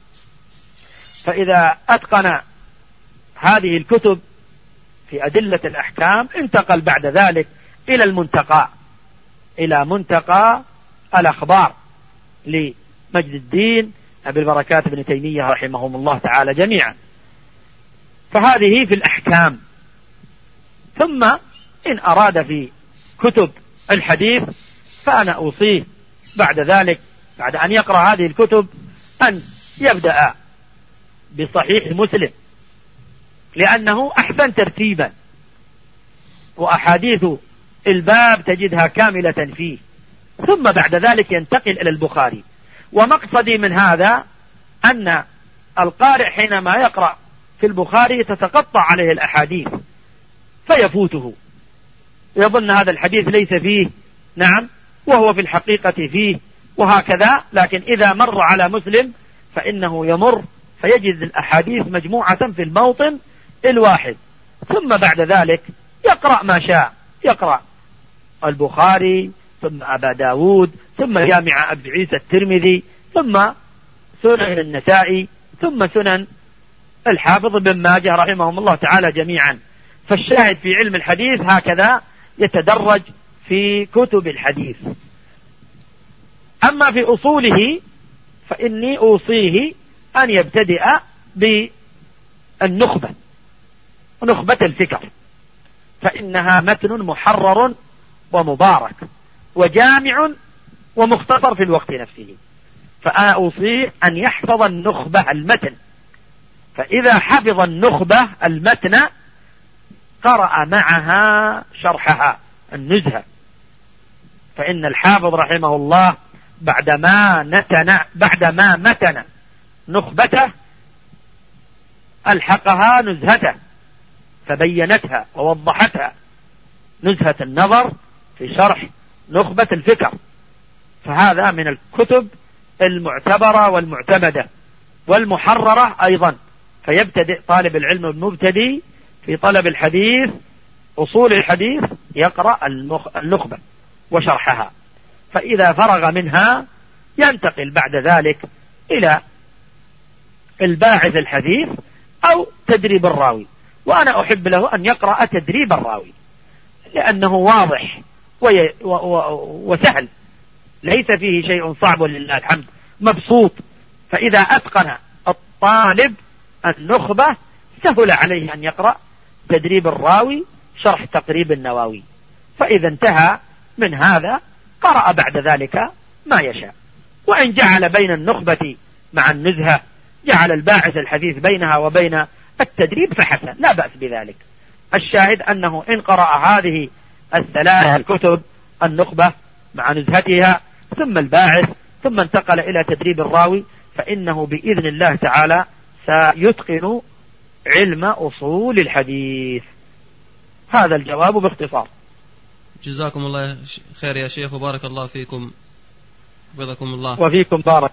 فإذا أتقن هذه الكتب في أدلة الأحكام انتقل بعد ذلك إلى المنتقى، إلى منتقى الأخبار لمجد الدين أبي البركات ابن تيمية رحمهم الله تعالى جميعا. فهذه في الأحكام. ثم إن أراد في كتب الحديث فأنا أوصيه بعد ذلك، بعد أن يقرأ هذه الكتب، أن يبدأ بصحيح مسلم، لأنه أحسن ترتيبا، وأحاديث الباب تجدها كاملة فيه، ثم بعد ذلك ينتقل إلى البخاري. ومقصدي من هذا أن القارئ حينما يقرأ في البخاري تتقطع عليه الأحاديث فيفوته، يظن هذا الحديث ليس فيه، نعم، وهو في الحقيقة فيه، وهكذا. لكن إذا مر على مسلم فإنه يمر فيجد الأحاديث مجموعة في الموطن الواحد، ثم بعد ذلك يقرأ ما شاء، يقرأ البخاري، ثم أبا داود، ثم جامع أبي عيسى الترمذي، ثم سنن النسائي، ثم سنن الحافظ بن ماجه رحمهم الله تعالى جميعا. فالشاهد في علم الحديث هكذا يتدرج في كتب الحديث. أما في أصوله فإني أوصيه أن يبتدئ بالنخبة، نخبة الفكر، فإنها متن محرر ومبارك وجامع ومختصر في الوقت نفسه. فأنا أوصيه أن يحفظ النخبة المتن، فإذا حفظ النخبة المتن قرأ معها شرحها النزهة. فإن الحافظ رحمه الله بعدما متن نخبته ألحقها نزهته فبينتها ووضحتها، نزهة النظر في شرح نخبة الفكر. فهذا من الكتب المعتبرة والمعتمدة والمحررة أيضا. فيبتدئ طالب العلم المبتدئ في طلب الحديث أصول الحديث يقرأ النخبة وشرحها، فإذا فرغ منها ينتقل بعد ذلك إلى الباعث الحديث أو تدريب الراوي. وأنا أحب له أن يقرأ تدريب الراوي لأنه واضح وسهل، ليس فيه شيء صعب ولله الحمد، مبسوط. فإذا أتقن الطالب النخبة سهل عليه أن يقرأ تدريب الراوي شرح تقريب النووي. فإذا انتهى من هذا قرأ بعد ذلك ما يشاء. وإن جعل بين النخبة مع النزهة، جعل الباعث الحديث بينها وبين التدريب فحسن، لا بأس بذلك. الشاهد أنه إن قرأ هذه الثلاث الكتب، النخبة مع نزهتها ثم الباعث ثم انتقل إلى تدريب الراوي، فإنه بإذن الله تعالى سيتقن علم أصول الحديث. هذا الجواب باختصار. جزاكم الله خير يا شيخ وبارك الله فيكم، وفقكم الله. وفيكم بارك.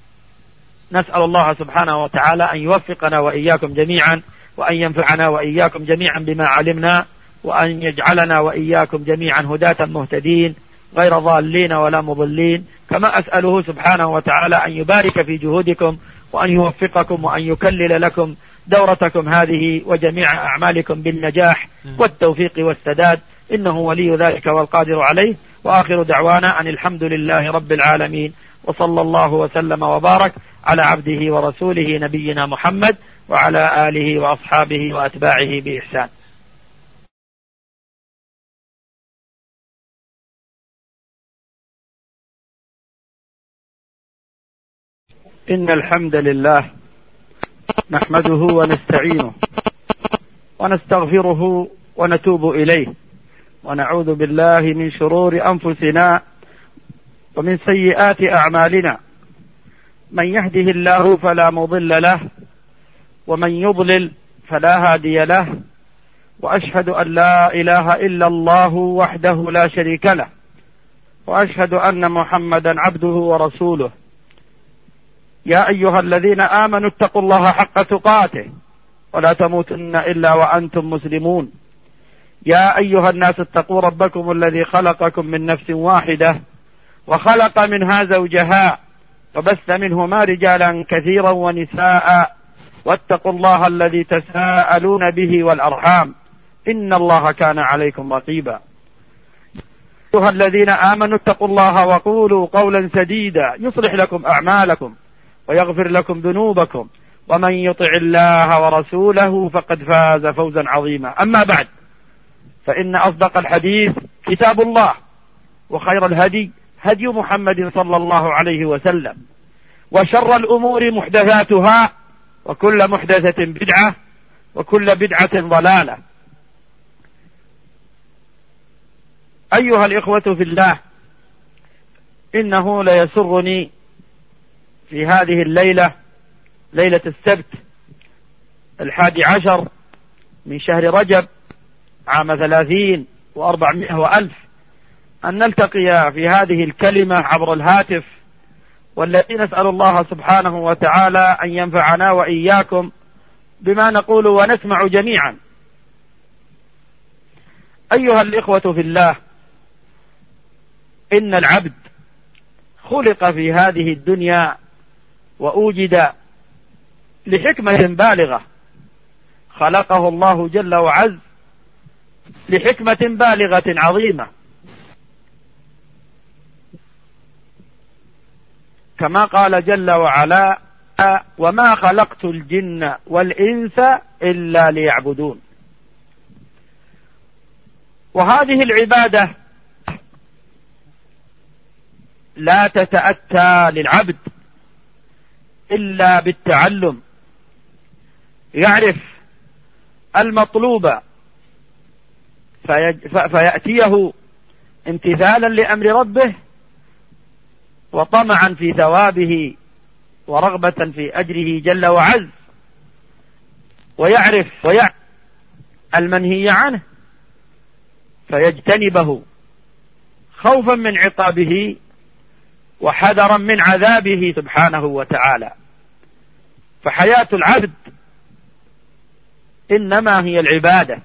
نسأل الله سبحانه وتعالى أن يوفقنا وإياكم جميعا، وأن ينفعنا وإياكم جميعا بما علمنا، وأن يجعلنا وإياكم جميعا هداة مهتدين غير ضالين ولا مضلين. كما أسأله سبحانه وتعالى أن يبارك في جهودكم، وأن يوفقكم، وأن يكلل لكم دورتكم هذه وجميع أعمالكم بالنجاح والتوفيق والسداد، إنه ولي ذلك والقادر عليه. وآخر دعوانا أن الحمد لله رب العالمين، وصلى الله وسلم وبارك على عبده ورسوله نبينا محمد وعلى آله وأصحابه وأتباعه بإحسان. إن الحمد لله نحمده ونستعينه ونستغفره ونتوب إليه، ونعوذ بالله من شرور أنفسنا ومن سيئات أعمالنا. من يهده الله فلا مضل له، ومن يضلل فلا هادي له. وأشهد أن لا إله إلا الله وحده لا شريك له، وأشهد أن محمدا عبده ورسوله. يا أيها الذين آمنوا اتقوا الله حق تقاته ولا تموتن إلا وأنتم مسلمون. يا أيها الناس اتقوا ربكم الذي خلقكم من نفس واحدة وخلق منها زوجها وبث منهما رجالا كثيرا ونساء واتقوا الله الذي تساءلون به والأرحام إن الله كان عليكم رقيبا. أيها الذين آمنوا اتقوا الله وقولوا قولا سديدا يصلح لكم أعمالكم ويغفر لكم ذنوبكم ومن يطع الله ورسوله فقد فاز فوزا عظيما. أما بعد، فإن أصدق الحديث كتاب الله، وخير الهدي هدي محمد صلى الله عليه وسلم، وشر الأمور محدثاتها، وكل محدثة بدعة، وكل بدعة ضلالة. أيها الإخوة في الله، إنه ليسرني في هذه الليلة، ليلة السبت 11 من شهر رجب عام 30 و400 وألف، أن نلتقي في هذه الكلمة عبر الهاتف، والتي نسأل الله سبحانه وتعالى أن ينفعنا وإياكم بما نقول ونسمع جميعا. أيها الإخوة في الله، إن العبد خلق في هذه الدنيا وأوجد لحكمة بالغة، خلقه الله جل وعز لحكمة بالغة عظيمة، كما قال جل وعلا: وما خلقت الجن والإنس إلا ليعبدون. وهذه العبادة لا تتأتى للعبد إلا بالتعلم، يعرف المطلوب فيأتيه امتثالا لأمر ربه وطمعا في ثوابه ورغبة في أجره جل وعز، ويعرف المنهي عنه فيجتنبه خوفا من عقابه وحذرا من عذابه سبحانه وتعالى. فحياة العبد إنما هي العبادة،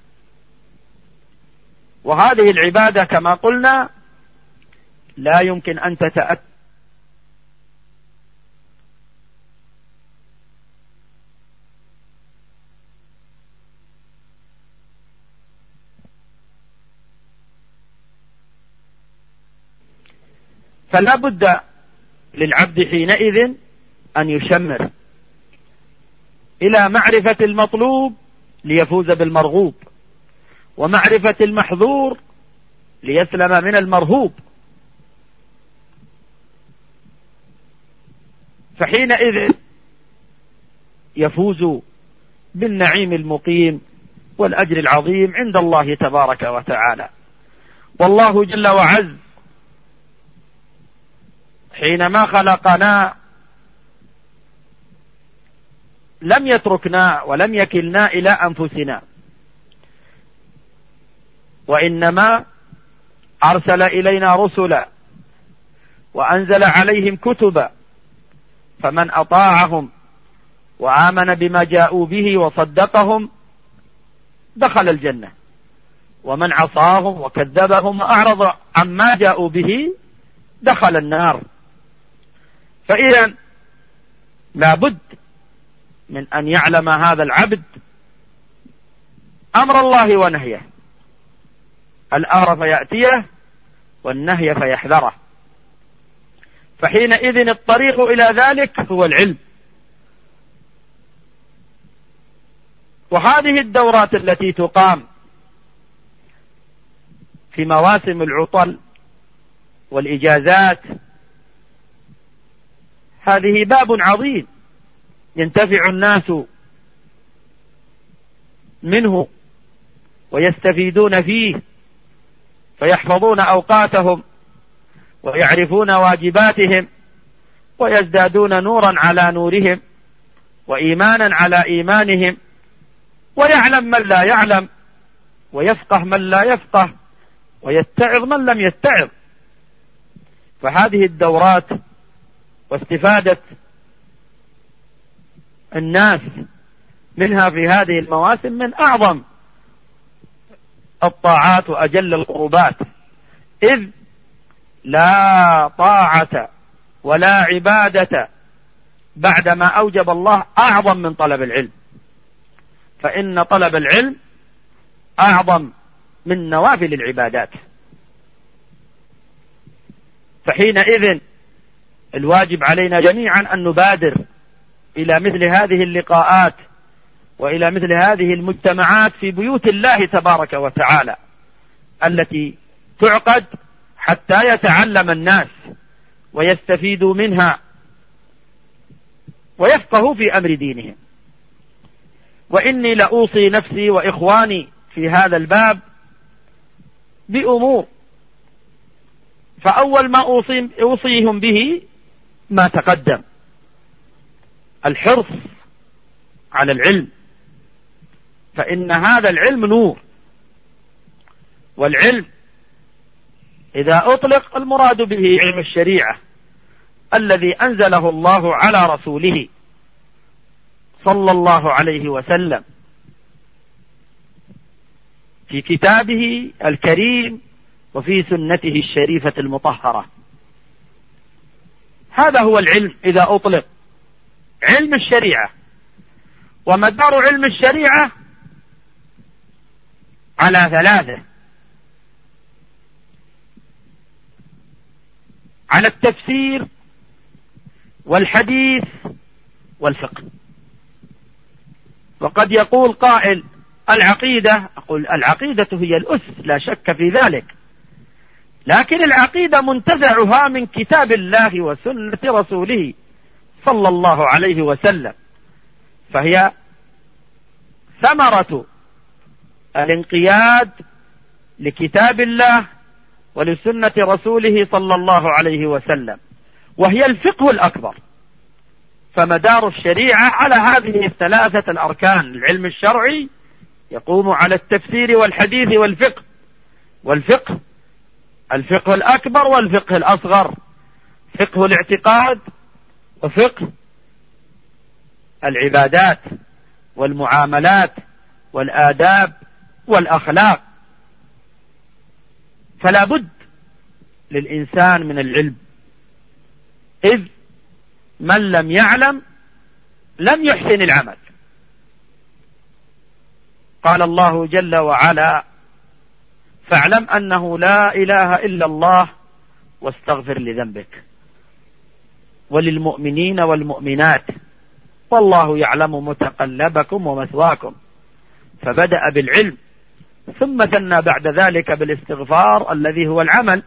وهذه العبادة كما قلنا لا يمكن أن تتأتى فلا بد للعبد حينئذ أن يشمر إلى معرفة المطلوب ليفوز بالمرغوب، ومعرفة المحظور ليسلم من المرهوب. فحينئذ يفوز بالنعيم المقيم والأجر العظيم عند الله تبارك وتعالى. والله جل وعز حينما خلقنا لم يتركنا ولم يكلنا إلى أنفسنا، وإنما أرسل إلينا رسلا وأنزل عليهم كتبا، فمن أطاعهم وآمن بما جاءوا به وصدقهم دخل الجنة، ومن عصاهم وكذبهم وأعرض عما جاءوا به دخل النار. فإذا لا بد من أن يعلم هذا العبد أمر الله ونهيه، الأمر فيأتيه والنهي فيحذره. فحينئذ الطريق إلى ذلك هو العلم. وهذه الدورات التي تقام في مواسم العطل والإجازات هذه باب عظيم ينتفع الناس منه ويستفيدون فيه، فيحفظون أوقاتهم ويعرفون واجباتهم ويزدادون نورا على نورهم وإيمانا على إيمانهم، ويعلم من لا يعلم ويفقه من لا يفقه ويتعظ من لم يتعظ. فهذه الدورات واستفادة الناس منها في هذه المواسم من أعظم الطاعات وأجل القربات، إذ لا طاعة ولا عبادة بعدما أوجب الله أعظم من طلب العلم، فإن طلب العلم أعظم من نوافل العبادات. فحينئذ الواجب علينا جميعا أن نبادر إلى مثل هذه اللقاءات وإلى مثل هذه المجتمعات في بيوت الله تبارك وتعالى التي تعقد حتى يتعلم الناس ويستفيدوا منها ويفقهوا في أمر دينهم. وإني لأوصي نفسي وإخواني في هذا الباب بأمور، فأول ما أوصيهم به ما تقدم: الحرص على العلم، فإن هذا العلم نور، والعلم إذا أطلق المراد به علم الشريعة الذي أنزله الله على رسوله صلى الله عليه وسلم في كتابه الكريم وفي سنته الشريفة المطهرة. هذا هو العلم إذا أطلق، علم الشريعة. ومدار علم الشريعة على ثلاثة: على التفسير والحديث والفقه. وقد يقول قائل: العقيدة. أقول: العقيدة هي الأس، لا شك في ذلك، لكن العقيدة منتزعها من كتاب الله وسنة رسوله صلى الله عليه وسلم، فهي ثمرة الانقياد لكتاب الله ولسنة رسوله صلى الله عليه وسلم، وهي الفقه الأكبر. فمدار الشريعة على هذه الثلاثة الأركان: العلم الشرعي يقوم على التفسير والحديث والفقه. والفقه الفقه الأكبر والفقه الأصغر، فقه الاعتقاد وفقه العبادات والمعاملات والآداب والأخلاق. فلا بد للإنسان من العلم، إذ من لم يعلم لم يحسن العمل. قال الله جل وعلا: فاعلم أنه لا إله إلا الله واستغفر لذنبك وللمؤمنين والمؤمنات والله يعلم متقلبكم ومثواكم. فبدأ بالعلم ثم ثنى بعد ذلك بالاستغفار الذي هو العمل.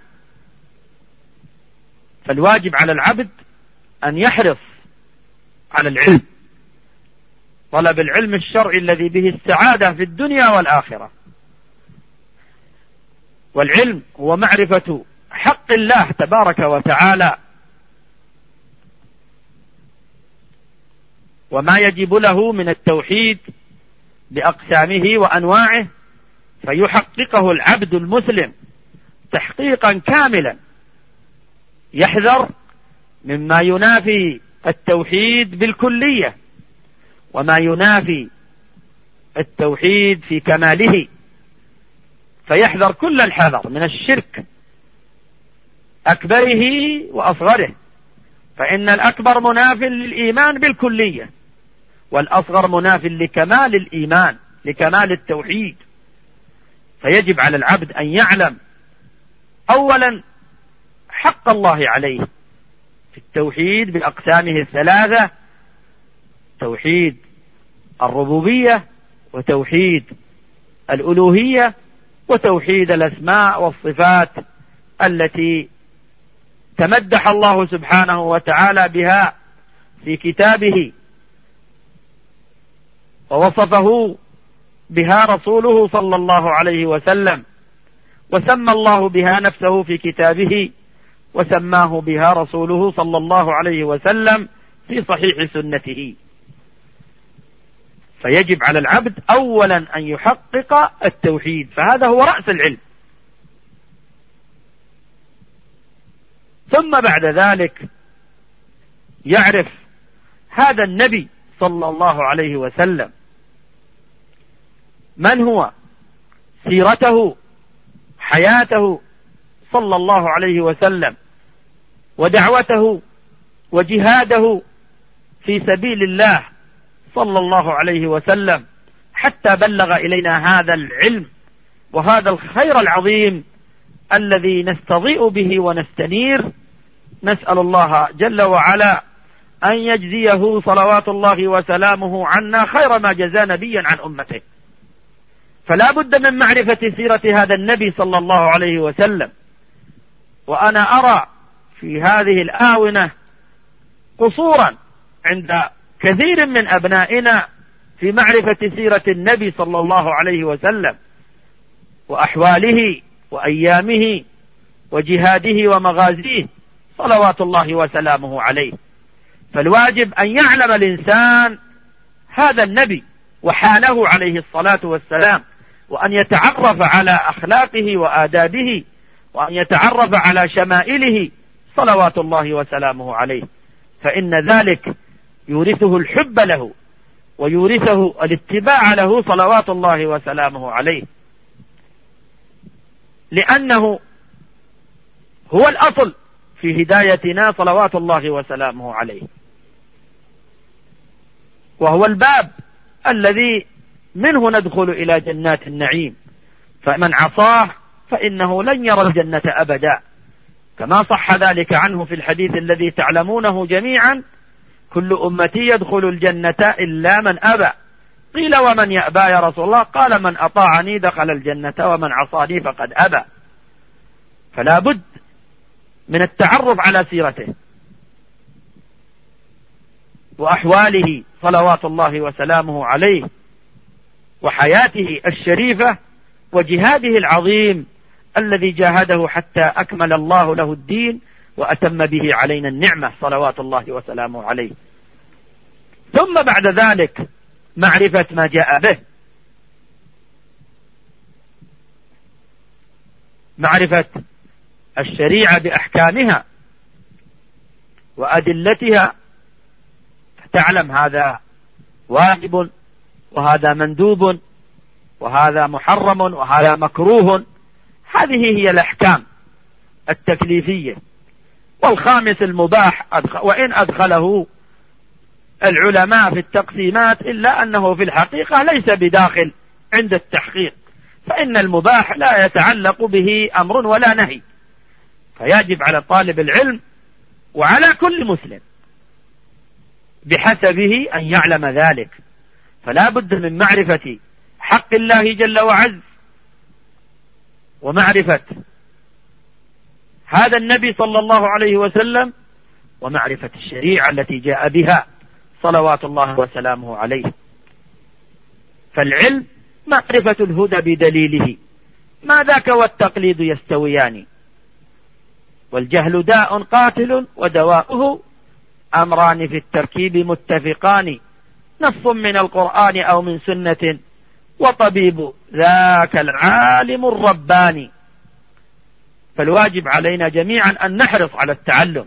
فالواجب على العبد أن يحرص على العلم، طلب العلم الشرعي الذي به السعادة في الدنيا والآخرة. والعلم هو معرفة حق الله تبارك وتعالى وما يجب له من التوحيد بأقسامه وأنواعه، فيحققه العبد المسلم تحقيقا كاملا، يحذر مما ينافي التوحيد بالكلية وما ينافي التوحيد في كماله، فيحذر كل الحذر من الشرك أكبره وأصغره، فإن الأكبر مناف للإيمان بالكلية، والأصغر مناف لكمال الإيمان لكمال التوحيد. فيجب على العبد أن يعلم أولا حق الله عليه في التوحيد بأقسامه الثلاثة: توحيد الربوبية وتوحيد الألوهية وتوحيد الأسماء والصفات التي تمدح الله سبحانه وتعالى بها في كتابه ووصفه بها رسوله صلى الله عليه وسلم، وسمى الله بها نفسه في كتابه وسماه بها رسوله صلى الله عليه وسلم في صحيح سنته. فيجب على العبد أولا أن يحقق التوحيد، فهذا هو رأس العلم. ثم بعد ذلك يعرف هذا النبي صلى الله عليه وسلم من هو، سيرته، حياته صلى الله عليه وسلم، ودعوته وجهاده في سبيل الله صلى الله عليه وسلم، حتى بلغ إلينا هذا العلم وهذا الخير العظيم الذي نستضيء به ونستنير. نسأل الله جل وعلا أن يجزيه صلوات الله وسلامه عنا خير ما جزى نبيا عن أمته. فلا بد من معرفة سيرة هذا النبي صلى الله عليه وسلم. وأنا أرى في هذه الآونة قصورا عند كثير من أبنائنا في معرفة سيرة النبي صلى الله عليه وسلم وأحواله وأيامه وجهاده ومغازيه صلوات الله وسلامه عليه. فالواجب أن يعلم الإنسان هذا النبي وحاله عليه الصلاة والسلام، وأن يتعرف على أخلاقه وآدابه، وأن يتعرف على شمائله صلوات الله وسلامه عليه، فإن ذلك يورثه الحب له ويورثه الاتباع له صلوات الله وسلامه عليه، لأنه هو الأصل في هدايتنا صلوات الله وسلامه عليه، وهو الباب الذي منه ندخل إلى جنات النعيم. فمن عصاه فإنه لن يرى الجنة أبدا، كما صح ذلك عنه في الحديث الذي تعلمونه جميعا: كل أمتي يدخل الجنة إلا من أبى. قيل ومن يأبى يا رسول الله؟ قال من أطاعني دخل الجنة ومن عصاني فقد أبى. فلا بد من التعرف على سيرته وأحواله صلوات الله وسلامه عليه، وحياته الشريفة، وجهاده العظيم الذي جاهده حتى أكمل الله له الدين وأتم به علينا النعمة صلوات الله وسلامه عليه. ثم بعد ذلك معرفة ما جاء به، معرفة الشريعة بأحكامها وأدلتها، تعلم هذا واجب وهذا مندوب وهذا محرم وهذا مكروه. هذه هي الأحكام التكليفية. والخامس المباح، وإن أدخله العلماء في التقسيمات إلا أنه في الحقيقة ليس بداخل عند التحقيق، فإن المباح لا يتعلق به أمر ولا نهي، فيجب على طالب العلم وعلى كل مسلم بحسبه أن يعلم ذلك. فلا بد من معرفة حق الله جل وعز، ومعرفة هذا النبي صلى الله عليه وسلم، ومعرفة الشريعة التي جاء بها صلوات الله وسلامه عليه. فالعلم معرفة الهدى بدليله، ما ذاك والتقليد يستويان، والجهل داء قاتل ودواؤه أمران في التركيب متفقان، نص من القرآن أو من سنة، وطبيب ذاك العالم الرباني. فالواجب علينا جميعا أن نحرص على التعلم.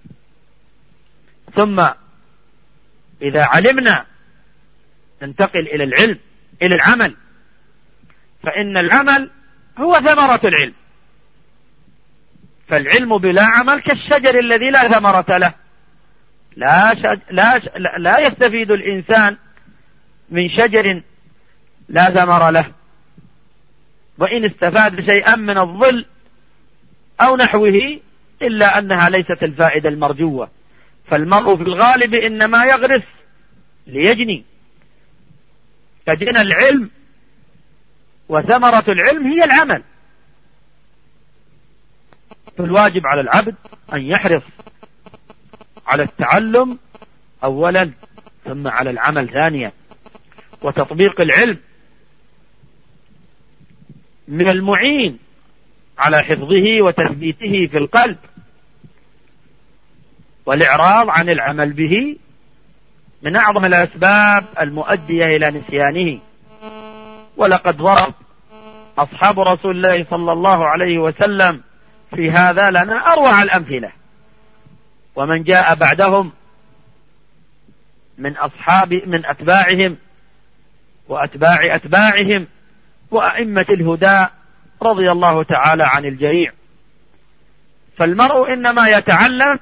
ثم إذا علمنا ننتقل إلى العلم، إلى العمل، فإن العمل هو ثمرة العلم. فالعلم بلا عمل كالشجر الذي لا ثمرة له، لا يستفيد الإنسان من شجر لا ثمر له، وإن استفاد شيئا من الظل أو نحوه إلا أنها ليست الفائدة المرجوة. فالمرء في الغالب إنما يغرس ليجني، فجنى العلم وثمرة العلم هي العمل. فالواجب على العبد أن يحرص على التعلم أولا، ثم على العمل ثانيا. وتطبيق العلم من المعين على حفظه وتثبيته في القلب، والإعراض عن العمل به من أعظم الأسباب المؤدية إلى نسيانه. ولقد ضرب أصحاب رسول الله صلى الله عليه وسلم في هذا لنا أروع الأمثلة، ومن جاء بعدهم من أتباعهم وأتباع أتباعهم وأئمة الهدى رضي الله تعالى عن الجميع. فالمرء إنما يتعلم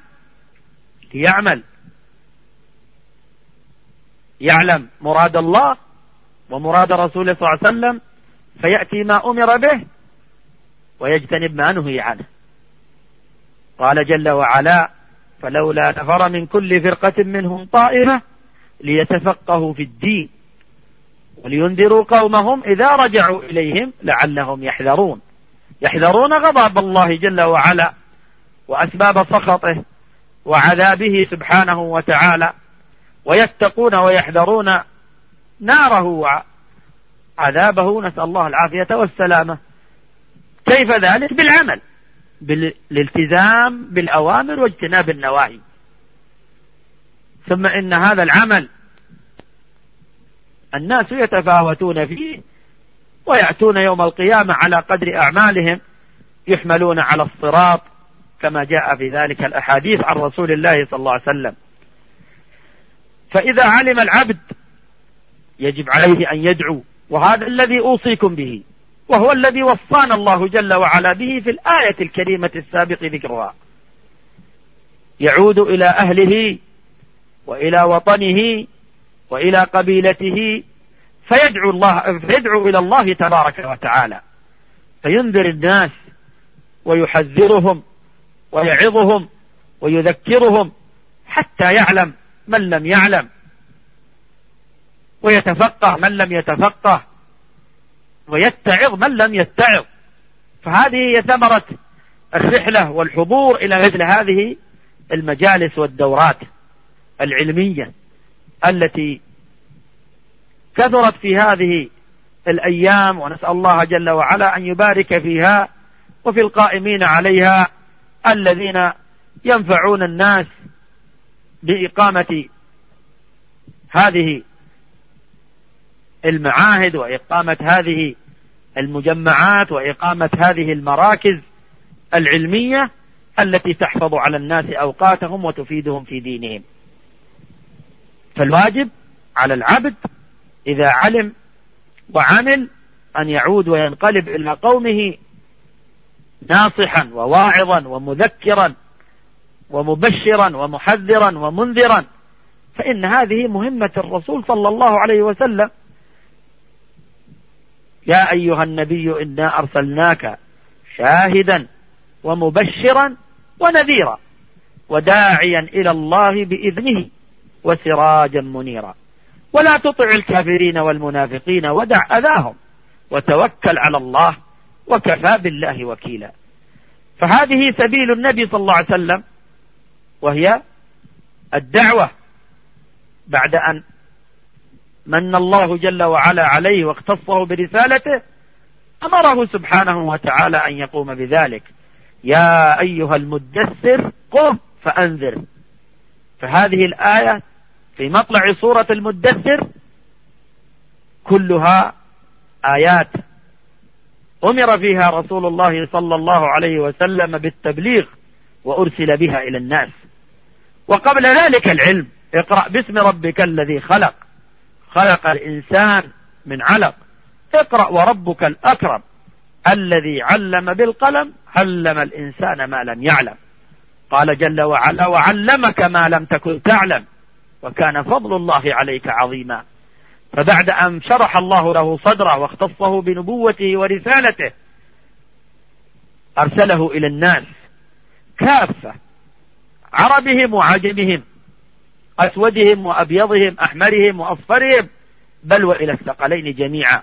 يعلم مراد الله ومراد رسوله صلى الله عليه وسلم، فيأتي ما أمر به ويجتنب ما نهي عنه. قال جل وعلا: فلولا نفر من كل فرقة منهم طائفة ليتفقهوا في الدين ولينذروا قومهم إذا رجعوا إليهم لعلهم يحذرون غضب الله جل وعلا وأسباب سخطه وعذابه سبحانه وتعالى، ويتقون ويحذرون ناره وعذابه، نسأل الله العافية والسلامة. كيف ذلك؟ بالعمل، بالالتزام بالأوامر واجتناب النواهي. ثم إن هذا العمل الناس يتفاوتون فيه ويأتون يوم القيامة على قدر أعمالهم، يحملون على الصراط كما جاء في ذلك الأحاديث عن رسول الله صلى الله عليه وسلم. فإذا علم العبد يجب عليه أن يدعو، وهذا الذي أوصيكم به، وهو الذي وصانا الله جل وعلا به في الآية الكريمة السابق ذكرها. يعود إلى أهله وإلى وطنه وإلى قبيلته فيدعو إلى الله تبارك وتعالى، فينذر الناس ويحذرهم ويعظهم ويذكرهم حتى يعلم من لم يعلم، ويتفقه من لم يتفقه، ويتعظ من لم يتعظ. فهذه هي ثمرة الرحلة والحضور إلى مثل هذه المجالس والدورات العلمية التي كثرت في هذه الأيام، ونسأل الله جل وعلا أن يبارك فيها وفي القائمين عليها الذين ينفعون الناس بإقامة هذه المعاهد وإقامة هذه المجمعات وإقامة هذه المراكز العلمية التي تحفظ على الناس أوقاتهم وتفيدهم في دينهم. فالواجب على العبد إذا علم وعمل أن يعود وينقلب إلى قومه ناصحا وواعظا ومذكرا ومبشرا ومحذرا ومنذرا، فإن هذه مهمة الرسول صلى الله عليه وسلم. يا أيها النبي إنا أرسلناك شاهدا ومبشرا ونذيرا وداعيا إلى الله بإذنه وسراجا منيرا ولا تطع الكافرين والمنافقين ودع أذاهم وتوكل على الله وكفى بالله وكيلا. فهذه سبيل النبي صلى الله عليه وسلم، وهي الدعوة بعد أن من الله جل وعلا عليه واختصه برسالته، أمره سبحانه وتعالى أن يقوم بذلك. يا أيها المدثر قم فأنذر. فهذه الآية في مطلع سورة المدثر كلها آيات أمر فيها رسول الله صلى الله عليه وسلم بالتبليغ وأرسل بها إلى الناس. وقبل ذلك العلم: اقرأ باسم ربك الذي خلق الإنسان من علق، اقرأ وربك الأكرم الذي علم بالقلم علم الإنسان ما لم يعلم. قال جل وعلا: وعلمك ما لم تكن تعلم وكان فضل الله عليك عظيما. فبعد أن شرح الله له صدره واختصه بنبوته ورسالته، أرسله إلى الناس كافة، عربهم وعجمهم، أسودهم وأبيضهم، أحمرهم وأصفرهم، بل وإلى الثقلين جميعا.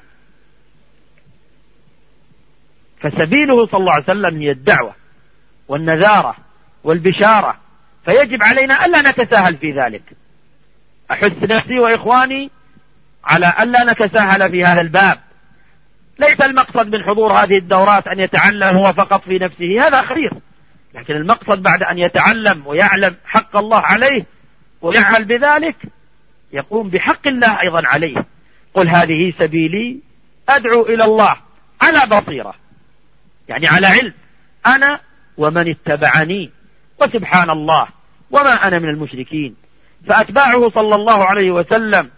فسبيله صلى الله عليه وسلم هي الدعوة والنذارة والبشارة، فيجب علينا ألا نتساهل في ذلك. أحث نفسي وإخواني على ألا نتساهل في هذا الباب. ليس المقصد من حضور هذه الدورات أن يتعلم هو فقط في نفسه، هذا خير، لكن المقصد بعد أن يتعلم ويعلم حق الله عليه ويعمل بذلك يقوم بحق الله أيضا عليه. قل هذه سبيلي أدعو إلى الله على بصيرة، يعني على علم، أنا ومن اتبعني، وسبحان الله وما أنا من المشركين. فأتباعه صلى الله عليه وسلم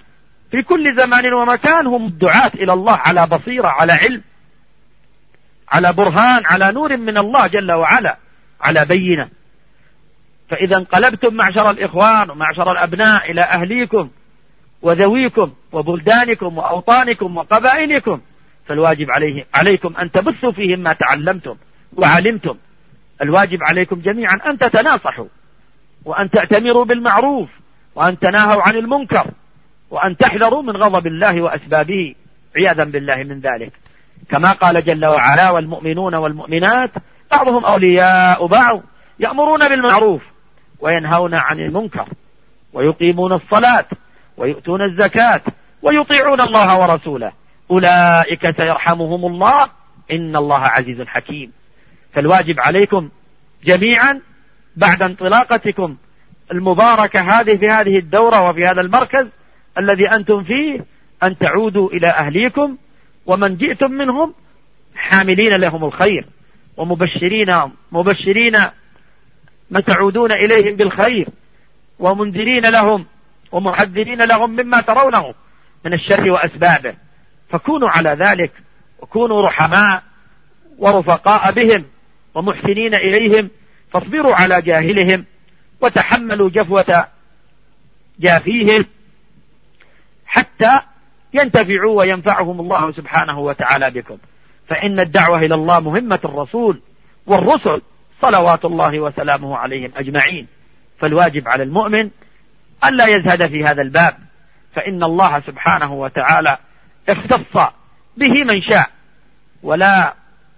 في كل زمان ومكان هم الدعاة إلى الله على بصيرة، على علم، على برهان، على نور من الله جل وعلا، على بينة. فإذا انقلبتم معشر الإخوان ومعشر الأبناء إلى أهليكم وذويكم وبلدانكم وأوطانكم وقبائلكم، فالواجب عليكم أن تبثوا فيهم ما تعلمتم وعلمتم. الواجب عليكم جميعا أن تتناصحوا، وأن تأتمروا بالمعروف، وأن تناهوا عن المنكر، وأن تحذروا من غضب الله وأسبابه عياذا بالله من ذلك، كما قال جل وعلا: والمؤمنون والمؤمنات بعضهم أولياء بعض يأمرون بالمعروف وينهون عن المنكر ويقيمون الصلاة ويؤتون الزكاة ويطيعون الله ورسوله أولئك سيرحمهم الله إن الله عزيز حكيم. فالواجب عليكم جميعا بعد انطلاقتكم المباركة هذه في هذه الدورة وفي هذا المركز الذي أنتم فيه أن تعودوا إلى أهليكم ومن جئتم منهم حاملين لهم الخير ومبشرين من تعودون إليهم بالخير، ومنذرين لهم ومحذرين لهم مما ترونه من الشر وأسبابه. فكونوا على ذلك، وكونوا رحماء ورفقاء بهم ومحسنين إليهم، فاصبروا على جاهلهم وتحملوا جفوة جافيهم حتى ينتفعوا وينفعهم الله سبحانه وتعالى بكم. فإن الدعوة إلى الله مهمة الرسول والرسل صلوات الله وسلامه عليهم أجمعين. فالواجب على المؤمن ألا يزهد في هذا الباب، فإن الله سبحانه وتعالى اختص به من شاء، ولا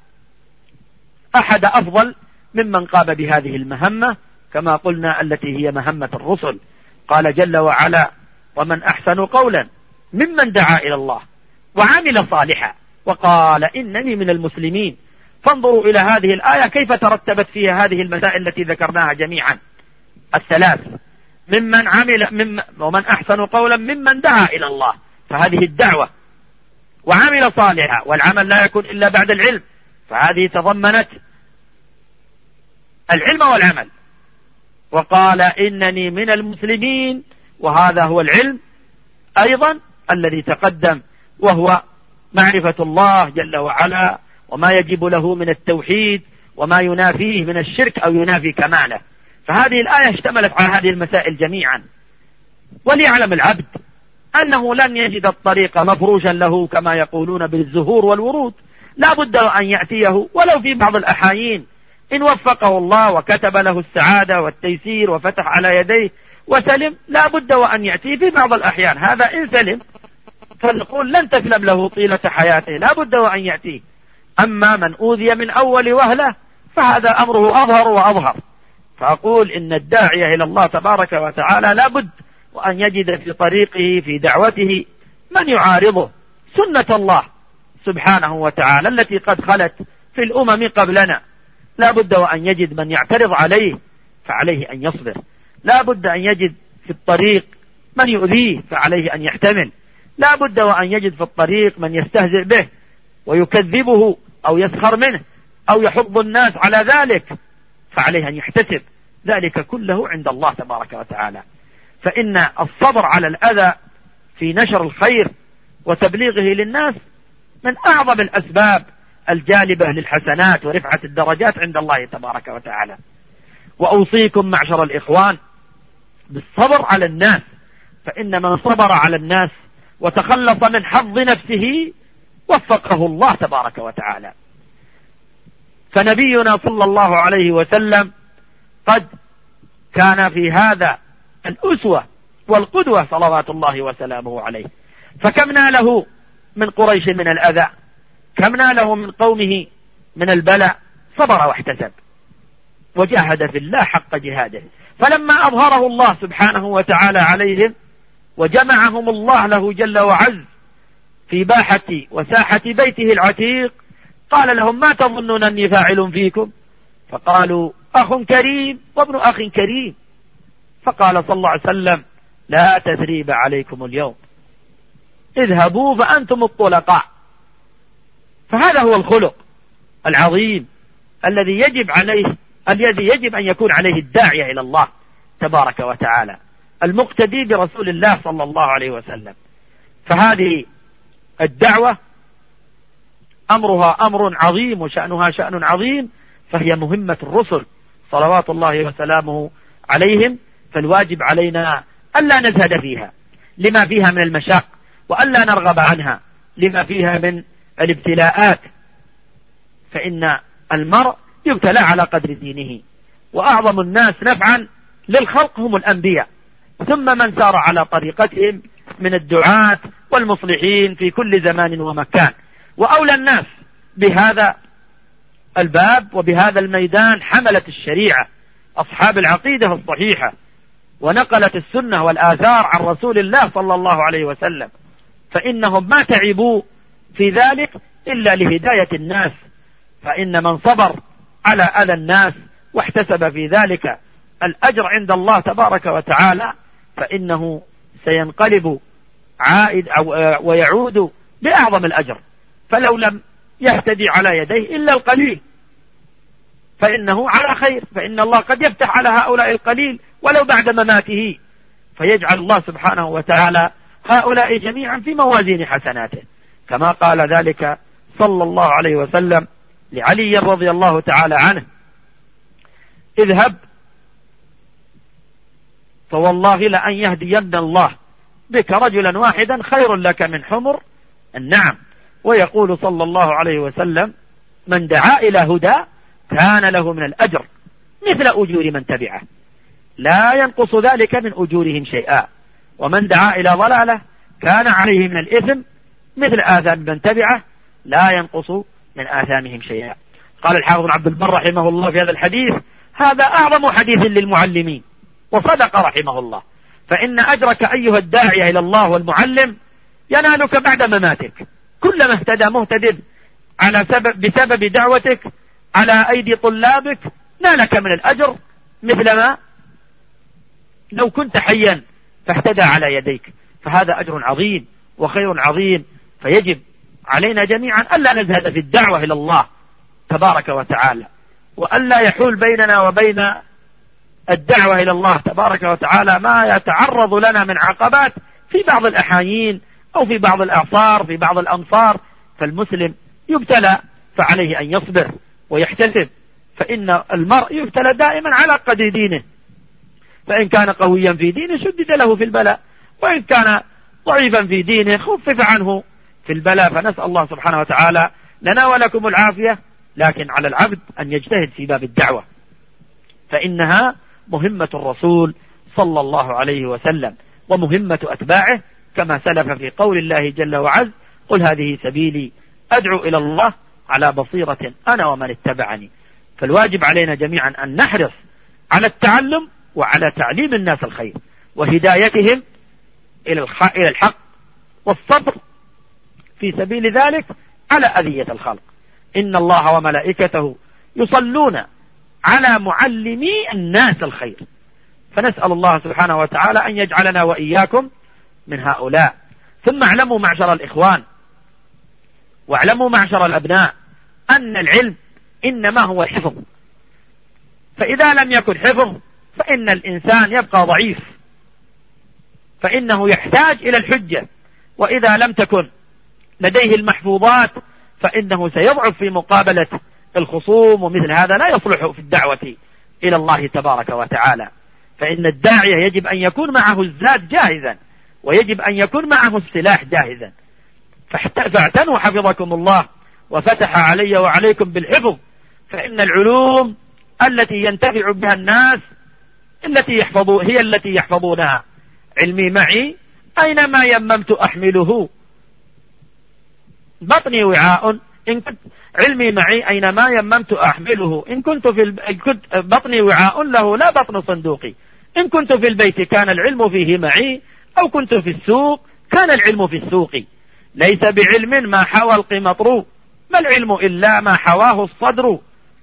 أحد أفضل ممن قام بهذه المهمة كما قلنا التي هي مهمة الرسل. قال جل وعلا: ومن أحسن قولا ممن دعا إلى الله وعمل صالحا وقال إنني من المسلمين. فانظروا إلى هذه الآية كيف ترتبت فيها هذه المسائل التي ذكرناها جميعا الثلاث: ومن أحسن قولا ممن دعا إلى الله، فهذه الدعوة، وعمل صالحا، والعمل لا يكون إلا بعد العلم، فهذه تضمنت العلم والعمل. وقال إنني من المسلمين، وهذا هو العلم أيضا الذي تقدم، وهو معرفة الله جل وعلا وما يجب له من التوحيد وما ينافيه من الشرك أو ينافي كماله. فهذه الآية اشتملت على هذه المسائل جميعا. وليعلم العبد أنه لن يجد الطريق مفروشا له كما يقولون بالزهور والورود، لا بد أن يأتيه ولو في بعض الأحايين إن وفقه الله وكتب له السعادة والتيسير وفتح على يديه وسلم، لا بد وأن يأتي في بعض الأحيان. هذا إن سلم، فنقول لن تسلم له طيلة حياته، لا بد وأن يأتي. أما من أوذي من أول وهلة فهذا أمره أظهر وأظهر. فأقول إن الداعية إلى الله تبارك وتعالى لا بد وأن يجد في طريقه في دعوته من يعارضه، سنة الله سبحانه وتعالى التي قد خلت في الأمم قبلنا. لا بد وأن يجد من يعترض عليه فعليه أن يصبر، لا بد أن يجد في الطريق من يؤذيه فعليه أن يحتمل، لا بد وأن يجد في الطريق من يستهزئ به ويكذبه أو يسخر منه أو يحض الناس على ذلك فعليه أن يحتسب ذلك كله عند الله تبارك وتعالى. فإن الصبر على الأذى في نشر الخير وتبليغه للناس من أعظم الأسباب الجالبة للحسنات ورفعة الدرجات عند الله تبارك وتعالى. وأوصيكم معشر الإخوان بالصبر على الناس، فإن من صبر على الناس وتخلص من حظ نفسه وفقه الله تبارك وتعالى. فنبينا صلى الله عليه وسلم قد كان في هذا الأسوة والقدوة صلوات الله وسلامه عليه. فكم ناله من قريش من الأذى، كم ناله من قومه من البلاء، صبر واحتسب وجاهد في الله حق جهاده. فلما أظهره الله سبحانه وتعالى عليهم وجمعهم الله له جل وعز في باحة وساحة بيته العتيق قال لهم: ما تظنون أني فاعل فيكم؟ فقالوا: أخ كريم وابن أخ كريم. فقال صلى الله عليه وسلم: لا تثريب عليكم اليوم، اذهبوا فأنتم الطلقاء. فهذا هو الخلق العظيم الذي يجب أن يكون عليه الداعية إلى الله تبارك وتعالى، المقتدي برسول الله صلى الله عليه وسلم. فهذه الدعوة أمرها أمر عظيم وشأنها شأن عظيم، فهي مهمة الرسل صلوات الله وسلامه عليهم، فالواجب علينا ألا نزهد فيها لما فيها من المشاق، وألا نرغب عنها لما فيها من الابتلاءات، فإن المرء يبتلى على قدر دينه، وأعظم الناس نفعا للخلق هم الأنبياء، ثم من سار على طريقتهم من الدعاة والمصلحين في كل زمان ومكان. وأولى الناس بهذا الباب وبهذا الميدان حملة الشريعة، أصحاب العقيدة الصحيحة، ونقلت السنة والآثار عن رسول الله صلى الله عليه وسلم، فإنهم ما تعبوا في ذلك إلا لهداية الناس، فإن من صبر على أذى الناس واحتسب في ذلك الأجر عند الله تبارك وتعالى فإنه سينقلب عائد ويعود بأعظم الأجر. فلو لم يهتدي على يديه إلا القليل فإنه على خير، فإن الله قد يفتح على هؤلاء القليل ولو بعد مماته، فيجعل الله سبحانه وتعالى هؤلاء جميعا في موازين حسناته، كما قال ذلك صلى الله عليه وسلم لعلي رضي الله تعالى عنه: اذهب فوالله لأن يهدين الله بك رجلا واحدا خير لك من حمر النعم. ويقول صلى الله عليه وسلم: من دعا إلى هدى كان له من الأجر مثل أجور من تبعه لا ينقص ذلك من أجورهم شيئا، ومن دعا إلى ضلالة كان عليه من الإثم مثل آثام من تبعه لا ينقص من آثامهم شيئا. قال الحافظ بن عبد البر رحمه الله في هذا الحديث: هذا أعظم حديث للمعلمين، وصدق رحمه الله، فإن أجرك أيها الداعية إلى الله والمعلم ينالك بعد مماتك، كلما اهتدى مهتد بسبب دعوتك على أيدي طلابك نالك من الأجر مثل ما لو كنت حيا فاهتدى على يديك، فهذا أجر عظيم وخير عظيم، فيجب علينا جميعا ألا نزهد في الدعوة إلى الله تبارك وتعالى، وألا يحول بيننا وبين الدعوة إلى الله تبارك وتعالى ما يتعرض لنا من عقبات في بعض الأحايين أو في بعض الأعصار في بعض الأمصار، فالمسلم يبتلى فعليه أن يصبر ويحتسب، فإن المرء يبتلى دائما على قدر دينه، فإن كان قويا في دينه شدد له في البلاء، وإن كان ضعيفا في دينه خفف عنه في البلاء، فنسأل الله سبحانه وتعالى لنا ولكم العافية، لكن على العبد أن يجتهد في باب الدعوة، فإنها مهمة الرسول صلى الله عليه وسلم ومهمة أتباعه، كما سلف في قول الله جل وعز: قل هذه سبيلي أدعو إلى الله على بصيرة أنا ومن اتبعني. فالواجب علينا جميعا أن نحرص على التعلم وعلى تعليم الناس الخير وهدايتهم إلى الحق، والصبر في سبيل ذلك على أذية الخلق. إن الله وملائكته يصلون على معلمي الناس الخير، فنسأل الله سبحانه وتعالى أن يجعلنا وإياكم من هؤلاء. ثم اعلموا معشر الإخوان واعلموا معشر الأبناء أن العلم إنما هو حفظ، فإذا لم يكن حفظ فإن الإنسان يبقى ضعيف، فإنه يحتاج إلى الحجة، وإذا لم تكن لديه المحفوظات فإنه سيضعف في مقابلة الخصوم، ومثل هذا لا يصلح في الدعوة إلى الله تبارك وتعالى. فإن الداعية يجب أن يكون معه الزاد جاهزا، ويجب أن يكون معه السلاح جاهزا، فاعتنوا حفظكم الله وفتح علي وعليكم بالحفظ، فإن العلوم التي ينتفع بها الناس هي التي يحفظونها. علمي معي أينما يممت أحمله، بطني وعاء إن كنت علمي معي أينما يممت أحمله، إن كنت بطني وعاء له لا بطن صندوقي، إن كنت في البيت كان العلم فيه معي، أو كنت في السوق كان العلم في السوق. ليس بعلم ما حوى القمطر، ما العلم إلا ما حواه الصدر.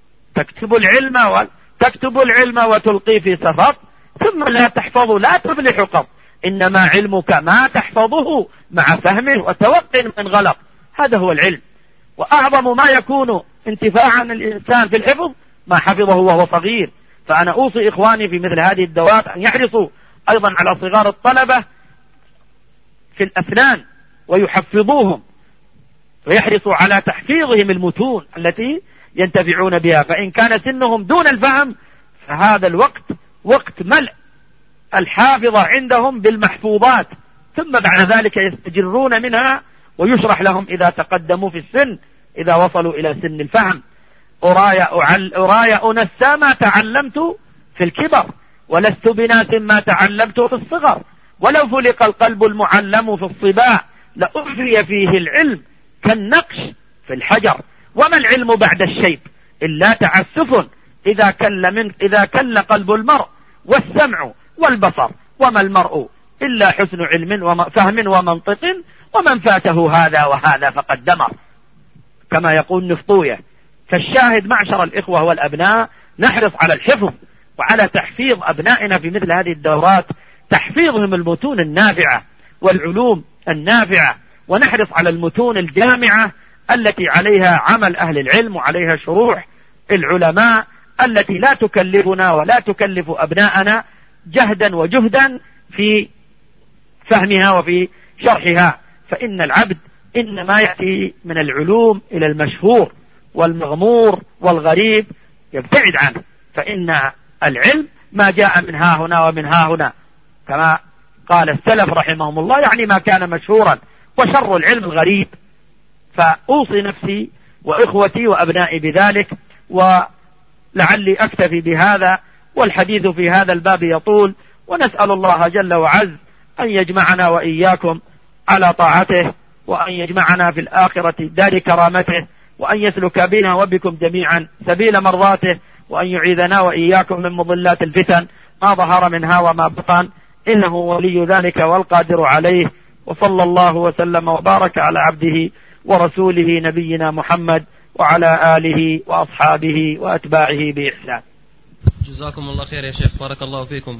تكتب العلم وتلقي في سفط، ثم لا تحفظ لا تفلح قط، إنما علمك ما تحفظه مع فهمه وتوقن من غلط. هذا هو العلم، وأعظم ما يكون انتفاعا الإنسان في الحفظ ما حفظه وهو صغير. فأنا أوصي إخواني في مثل هذه الدورات أن يحرصوا أيضا على صغار الطلبة في الأفنان ويحفظوهم ويحرصوا على تحفيظهم المتون التي ينتفعون بها. فإن كان سنهم دون الفهم فهذا الوقت وقت ملء الحافظة عندهم بالمحفوظات، ثم بعد ذلك يستجرون منها ويشرح لهم إذا تقدموا في السن، إذا وصلوا إلى سن الفهم. أراي أنسى ما تعلمت في الكبر، ولست بناس ما تعلمت في الصغر، ولو فلق القلب المعلم في الصباع لأحري فيه العلم كالنقش في الحجر. وما العلم بعد الشيب إلا تعسف إذا كل قلب المرء والسمع والبصر، وما المرء إلا حسن علم وفهم ومنطق، ومن فاته هذا وهذا فقد دمر، كما يقول نفطوية. فالشاهد معشر الإخوة والأبناء نحرص على الحفظ وعلى تحفيظ أبنائنا في مثل هذه الدورات، تحفيظهم المتون النافعة والعلوم النافعة، ونحرص على المتون الجامعة التي عليها عمل أهل العلم وعليها شروح العلماء، التي لا تكلفنا ولا تكلف أبناءنا جهدا وجهدا في فهمها وفي شرحها. فإن العبد إنما يأتي من العلوم إلى المشهور والمغمور والغريب يبتعد عنه، فإن العلم ما جاء من ها هنا ومن ها هنا، كما قال السلف رحمهم الله، يعني ما كان مشهورا، وشر العلم الغريب. فأوصي نفسي وإخوتي وأبنائي بذلك، ولعلي أكتفي بهذا، والحديث في هذا الباب يطول، ونسأل الله جل وعز أن يجمعنا وإياكم على طاعته، وأن يجمعنا في الآخرة دار كرامته، وأن يسلك بنا وبكم جميعا سبيل مرضاته، وأن يعيذنا وإياكم من مضلات الفتن ما ظهر منها وما بطن، إنه ولي ذلك والقادر عليه. وصلى الله وسلم وبارك على عبده ورسوله نبينا محمد وعلى آله وأصحابه وأتباعه بإحسان. جزاكم الله خير يا شيخ، بارك الله فيكم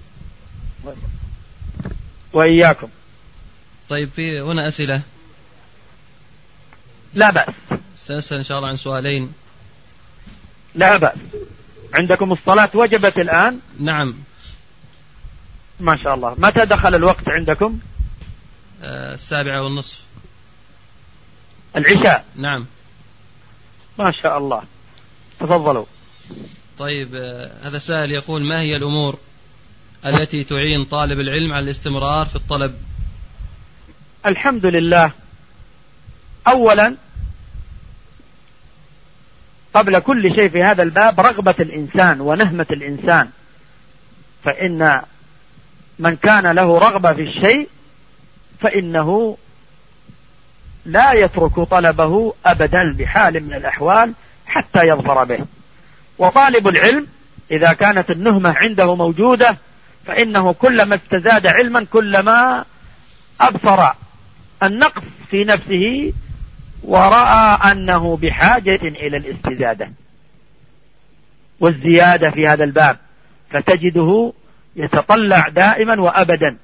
وإياكم. طيب في هنا أسئلة؟ لا بأس، سأسأل إن شاء الله عن سؤالين. لا بأس. عندكم الصلاة وجبت الآن؟ نعم. ما شاء الله. متى دخل الوقت عندكم؟ 7:30 العشاء. نعم. ما شاء الله. تفضلوا. طيب هذا سائل يقول: ما هي الأمور التي تعين طالب العلم على الاستمرار في الطلب؟ الحمد لله، أولا قبل كل شيء في هذا الباب رغبة الإنسان ونهمة الإنسان، فإن من كان له رغبة في الشيء فإنه لا يترك طلبه أبدا بحال من الأحوال حتى يظفر به. وطالب العلم إذا كانت النهمة عنده موجودة فإنه كلما استزاد علما كلما أبصر النقص في نفسه ورأى أنه بحاجة إلى الاستزادة والزيادة في هذا الباب، فتجده يتطلع دائما وأبدا،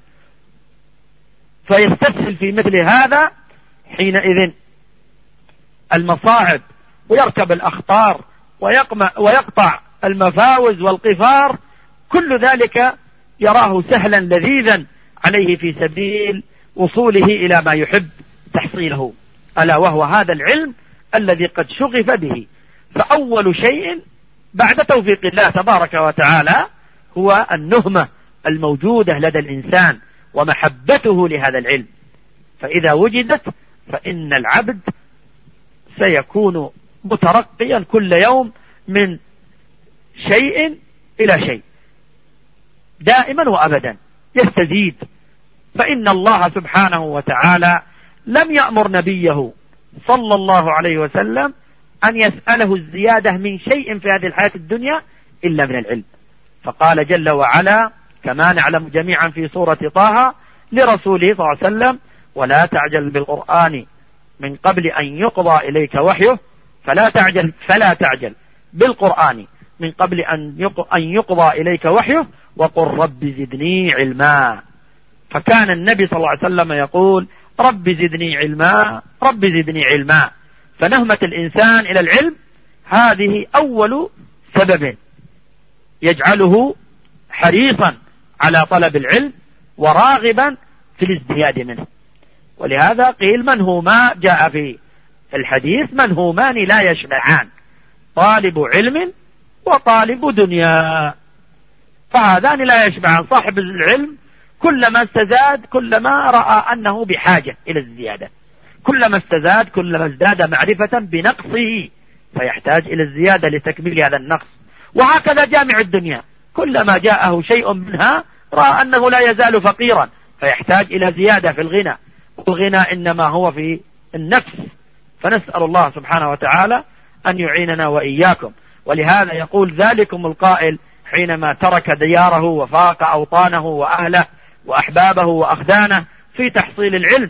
فيستسهل في مثل هذا حينئذ المصاعب ويركب الأخطار ويقطع المفاوز والقفار، كل ذلك يراه سهلا لذيذا عليه في سبيل وصوله إلى ما يحب تحصيله، ألا وهو هذا العلم الذي قد شغف به. فأول شيء بعد توفيق الله تبارك وتعالى هو النهمة الموجودة لدى الإنسان ومحبته لهذا العلم، فإذا وجدت فإن العبد سيكون مترقيا كل يوم من شيء إلى شيء دائما وأبدا يستزيد. فإن الله سبحانه وتعالى لم يأمر نبيه صلى الله عليه وسلم أن يسأله الزيادة من شيء في هذه الحياة الدنيا إلا من العلم، فقال جل وعلا كما نعلم جميعا في سورة طه لرسوله صلى الله عليه وسلم: ولا تعجل بالقرآن من قبل أن يقضى إليك وحيه فلا تعجل بالقرآن من قبل أن يقضى إليك وحيه وقل رب زدني علما. فكان النبي صلى الله عليه وسلم يقول: رب زدني علما، رب زدني علما. فنهمة الإنسان إلى العلم هذه أول سبب يجعله حريصا على طلب العلم وراغبا في الازدياد منه. ولهذا قيل منهوما جاء في الحديث منهومان لا يشبعان، طالب علم وطالب دنيا، فهذان لا يشبعان. صاحب العلم كلما استزاد كلما رأى أنه بحاجة إلى الزيادة، كلما استزاد كلما ازداد معرفة بنقصه فيحتاج إلى الزيادة لتكميل هذا النقص. وهكذا جامع الدنيا كلما جاءه شيء منها رأى أنه لا يزال فقيرا فيحتاج إلى زيادة في الغنى، والغنى إنما هو في النفس. فنسأل الله سبحانه وتعالى أن يعيننا وإياكم. ولهذا يقول ذلكم القائل حينما ترك دياره وفارق أوطانه وأهله وأحبابه وأخدانه في تحصيل العلم،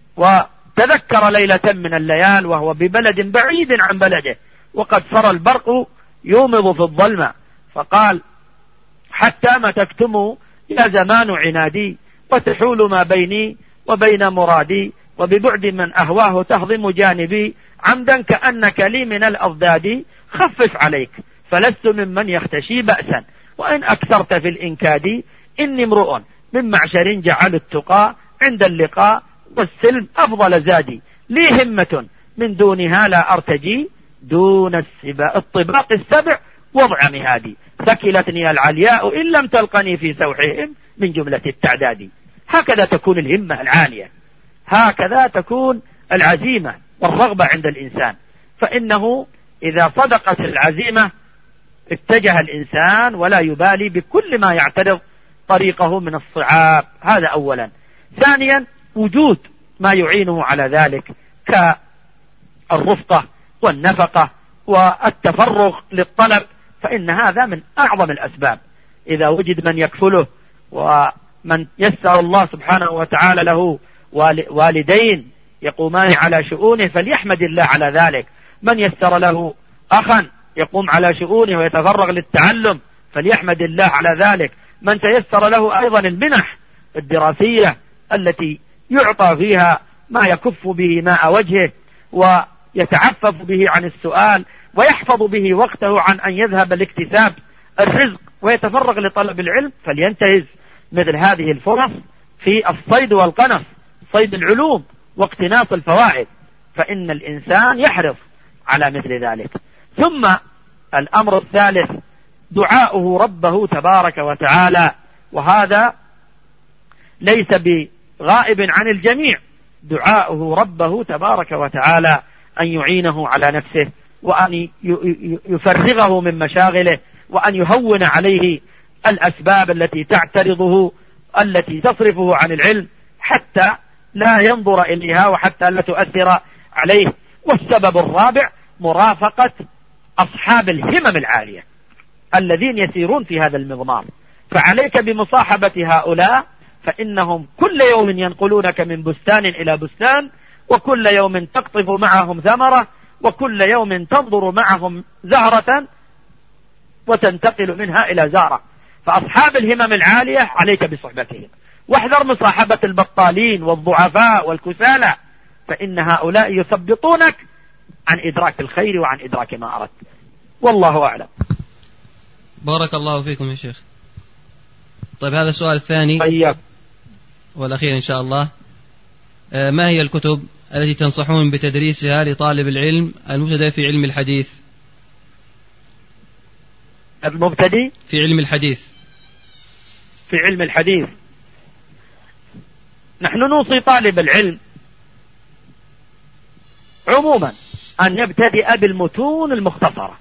وتذكر ليلة من الليال وهو ببلد بعيد عن بلده وقد صار البرق يومض في الظلمة، فقال حتى ما تكتم يا زمان عنادي وتحول ما بيني وبين مرادي، وببعد من أهواه تهضم جانبي، عمدا كأنك لي من الأضداد خفف عليك فلست ممن يختشي بأسا، وإن أكثرت في الإنكاد إني امرؤ من معشر جعل التقى عند اللقاء والسلم أفضل زادي، لي همة من دونها لا أرتجي دون الطباق السبع وضع مهادي، ثكلتني العلياء إن لم تلقني في سوحهم من جملة التعداد. هكذا تكون الهمة العالية، هكذا تكون العزيمة والرغبة عند الإنسان، فإنه إذا صدقت العزيمة اتجه الإنسان ولا يبالي بكل ما يعترض طريقه من الصعاب. هذا أولا. ثانيا وجود ما يعينه على ذلك كالرفقة والنفقة والتفرغ للطلب، فإن هذا من أعظم الأسباب. إذا وجد من يكفله ومن يسر الله سبحانه وتعالى له والدين يقومان على شؤونه فليحمد الله على ذلك، من يسر له أخا يقوم على شؤونه ويتفرغ للتعلم فليحمد الله على ذلك، من تيسر له أيضا المنح الدراسية التي يعطى فيها ما يكف به ماء وجهه ويتعفف به عن السؤال ويحفظ به وقته عن أن يذهب لاكتساب الرزق ويتفرغ لطلب العلم، فلينتهز مثل هذه الفرص في الصيد والقنص، صيد العلوم واقتناص الفوائد، فإن الإنسان يحرص على مثل ذلك. ثم الأمر الثالث دعاؤه ربه تبارك وتعالى، وهذا ليس بغائب عن الجميع، دعاؤه ربه تبارك وتعالى أن يعينه على نفسه وأن يفرغه من مشاغله وأن يهون عليه الأسباب التي تعترضه التي تصرفه عن العلم حتى لا ينظر إليها وحتى لا تؤثر عليه. والسبب الرابع مرافقة أصحاب الهمم العالية الذين يسيرون في هذا المضمار، فعليك بمصاحبة هؤلاء، فإنهم كل يوم ينقلونك من بستان إلى بستان، وكل يوم تقطف معهم ثمرة، وكل يوم تنظر معهم زهرة وتنتقل منها إلى زهرة. فأصحاب الهمم العالية عليك بصحبتهم، واحذر مصاحبة البطالين والضعفاء والكسالى، فإن هؤلاء يثبطونك عن إدراك الخير وعن إدراك ما أردت. والله أعلم. بارك الله فيكم يا شيخ. طيب هذا السؤال الثاني والأخير إن شاء الله، ما هي الكتب التي تنصحون بتدريسها لطالب العلم المبتدئ في علم الحديث؟ المبتدئ في علم الحديث. في علم الحديث نحن نوصي طالب العلم عموما أن يبتدئ بالمتون المختصرة،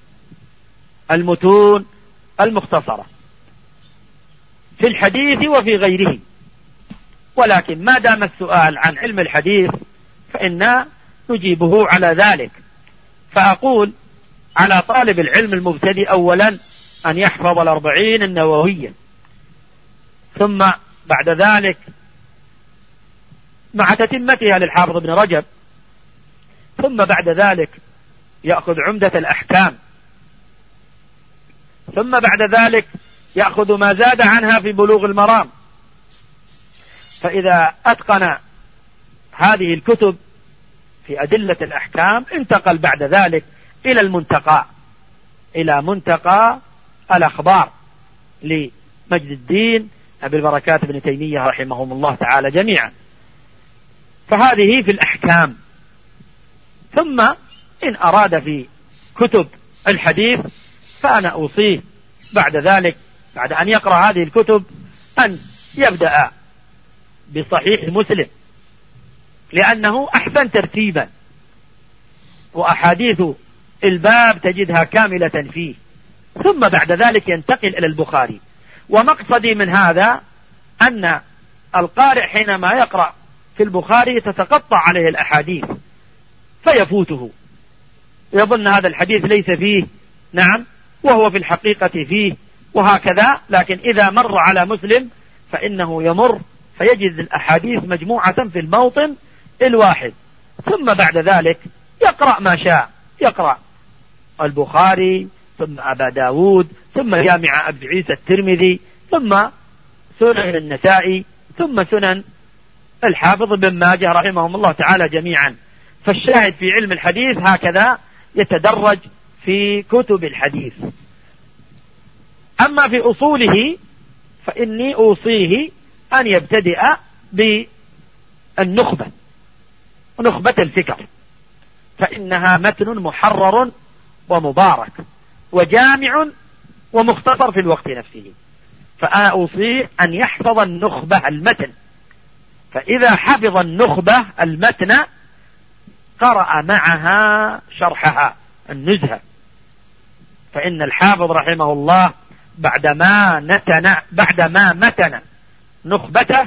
المتون المختصرة في الحديث وفي غيره، ولكن ما دام السؤال عن علم الحديث فإنا نجيبه على ذلك. فأقول على طالب العلم المبتدئ أولا أن يحفظ 40 النووية، ثم بعد ذلك مع تتمتها للحافظ ابن رجب، ثم بعد ذلك يأخذ عمدة الأحكام، ثم بعد ذلك يأخذ ما زاد عنها في بلوغ المرام. فإذا أتقن هذه الكتب في أدلة الأحكام انتقل بعد ذلك إلى المنتقى، إلى منتقى الأخبار لمجد الدين أبي البركات بن تيمية رحمهم الله تعالى جميعا. فهذه في الأحكام. ثم إن أراد في كتب الحديث فأنا أوصيه بعد ذلك، بعد أن يقرأ هذه الكتب، أن يبدأ بصحيح مسلم، لأنه أحسن ترتيبا، وأحاديث الباب تجدها كاملة فيه، ثم بعد ذلك ينتقل إلى البخاري. ومقصدي من هذا أن القارئ حينما يقرأ في البخاري تتقطع عليه الأحاديث فيفوته، يظن هذا الحديث ليس فيه، نعم، وهو في الحقيقة فيه، وهكذا. لكن إذا مر على مسلم فإنه يمر فيجد الأحاديث مجموعة في الموطن الواحد، ثم بعد ذلك يقرأ ما شاء، يقرأ البخاري، ثم أبا داود، ثم جامع أبي عيسى الترمذي، ثم سنن النسائي، ثم سنن الحافظ بن ماجه رحمهم الله تعالى جميعا. فالشاهد في علم الحديث هكذا يتدرج في كتب الحديث. أما في أصوله فإني أوصيه أن يبتدئ بالنخبة، نخبة الفكر، فإنها متن محرر ومبارك وجامع ومختصر في الوقت نفسه. فأنا أوصيه أن يحفظ النخبة المتن، فإذا حفظ النخبة المتن قرأ معها شرحها النزهة. فإن الحافظ رحمه الله بعدما متن نخبته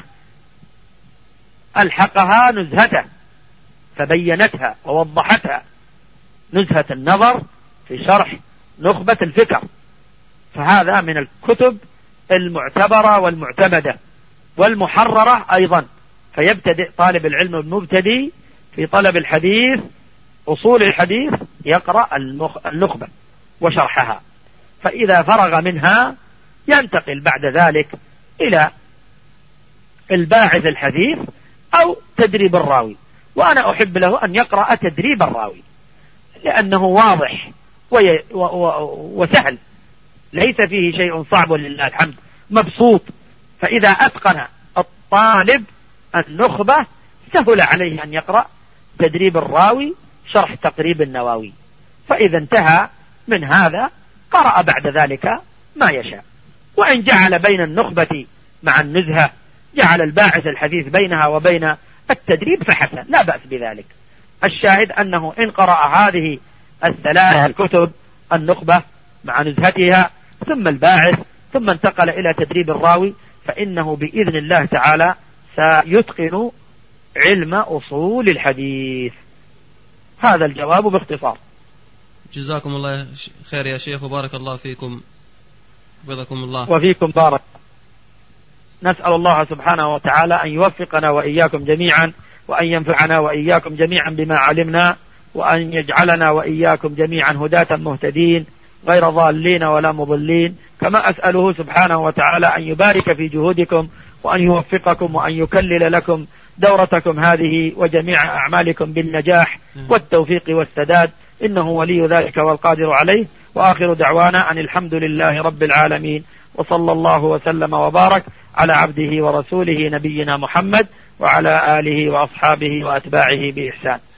ألحقها نزهته فبينتها ووضحتها، نزهة النظر في شرح نخبة الفكر. فهذا من الكتب المعتبرة والمعتمدة والمحررة أيضا. فيبتدئ طالب العلم المبتدئ في طلب الحديث، أصول الحديث، يقرأ النخبة وشرحها، فإذا فرغ منها ينتقل بعد ذلك إلى الباعث الحديث أو تدريب الراوي. وأنا أحب له أن يقرأ تدريب الراوي، لأنه واضح وسهل، ليس فيه شيء صعب ولله الحمد، مبسوط. فإذا أتقن الطالب النخبة سهل عليه أن يقرأ تدريب الراوي شرح تقريب النووي. فإذا انتهى من هذا قرأ بعد ذلك ما يشاء. وإن جعل بين النخبة مع النزهة، جعل الباعث الحديث بينها وبين التدريب فحسن، لا بأس بذلك. الشاهد أنه إن قرأ هذه الثلاث الكتب، النخبة مع نزهتها ثم الباعث ثم انتقل إلى تدريب الراوي، فإنه بإذن الله تعالى سيتقن علم أصول الحديث. هذا الجواب باختصار. جزاكم الله خير يا شيخ، وبارك الله فيكم، حفظكم الله. وفيكم بارك. نسأل الله سبحانه وتعالى أن يوفقنا وإياكم جميعا، وأن ينفعنا وإياكم جميعا بما علمنا، وأن يجعلنا وإياكم جميعا هداة مهتدين غير ضالين ولا مضلين. كما أسأله سبحانه وتعالى أن يبارك في جهودكم، وأن يوفقكم، وأن يكلل لكم دورتكم هذه وجميع أعمالكم بالنجاح والتوفيق والسداد، إنه ولي ذلك والقادر عليه. وآخر دعوانا أن الحمد لله رب العالمين، وصلى الله وسلم وبارك على عبده ورسوله نبينا محمد وعلى آله وأصحابه وأتباعه بإحسان.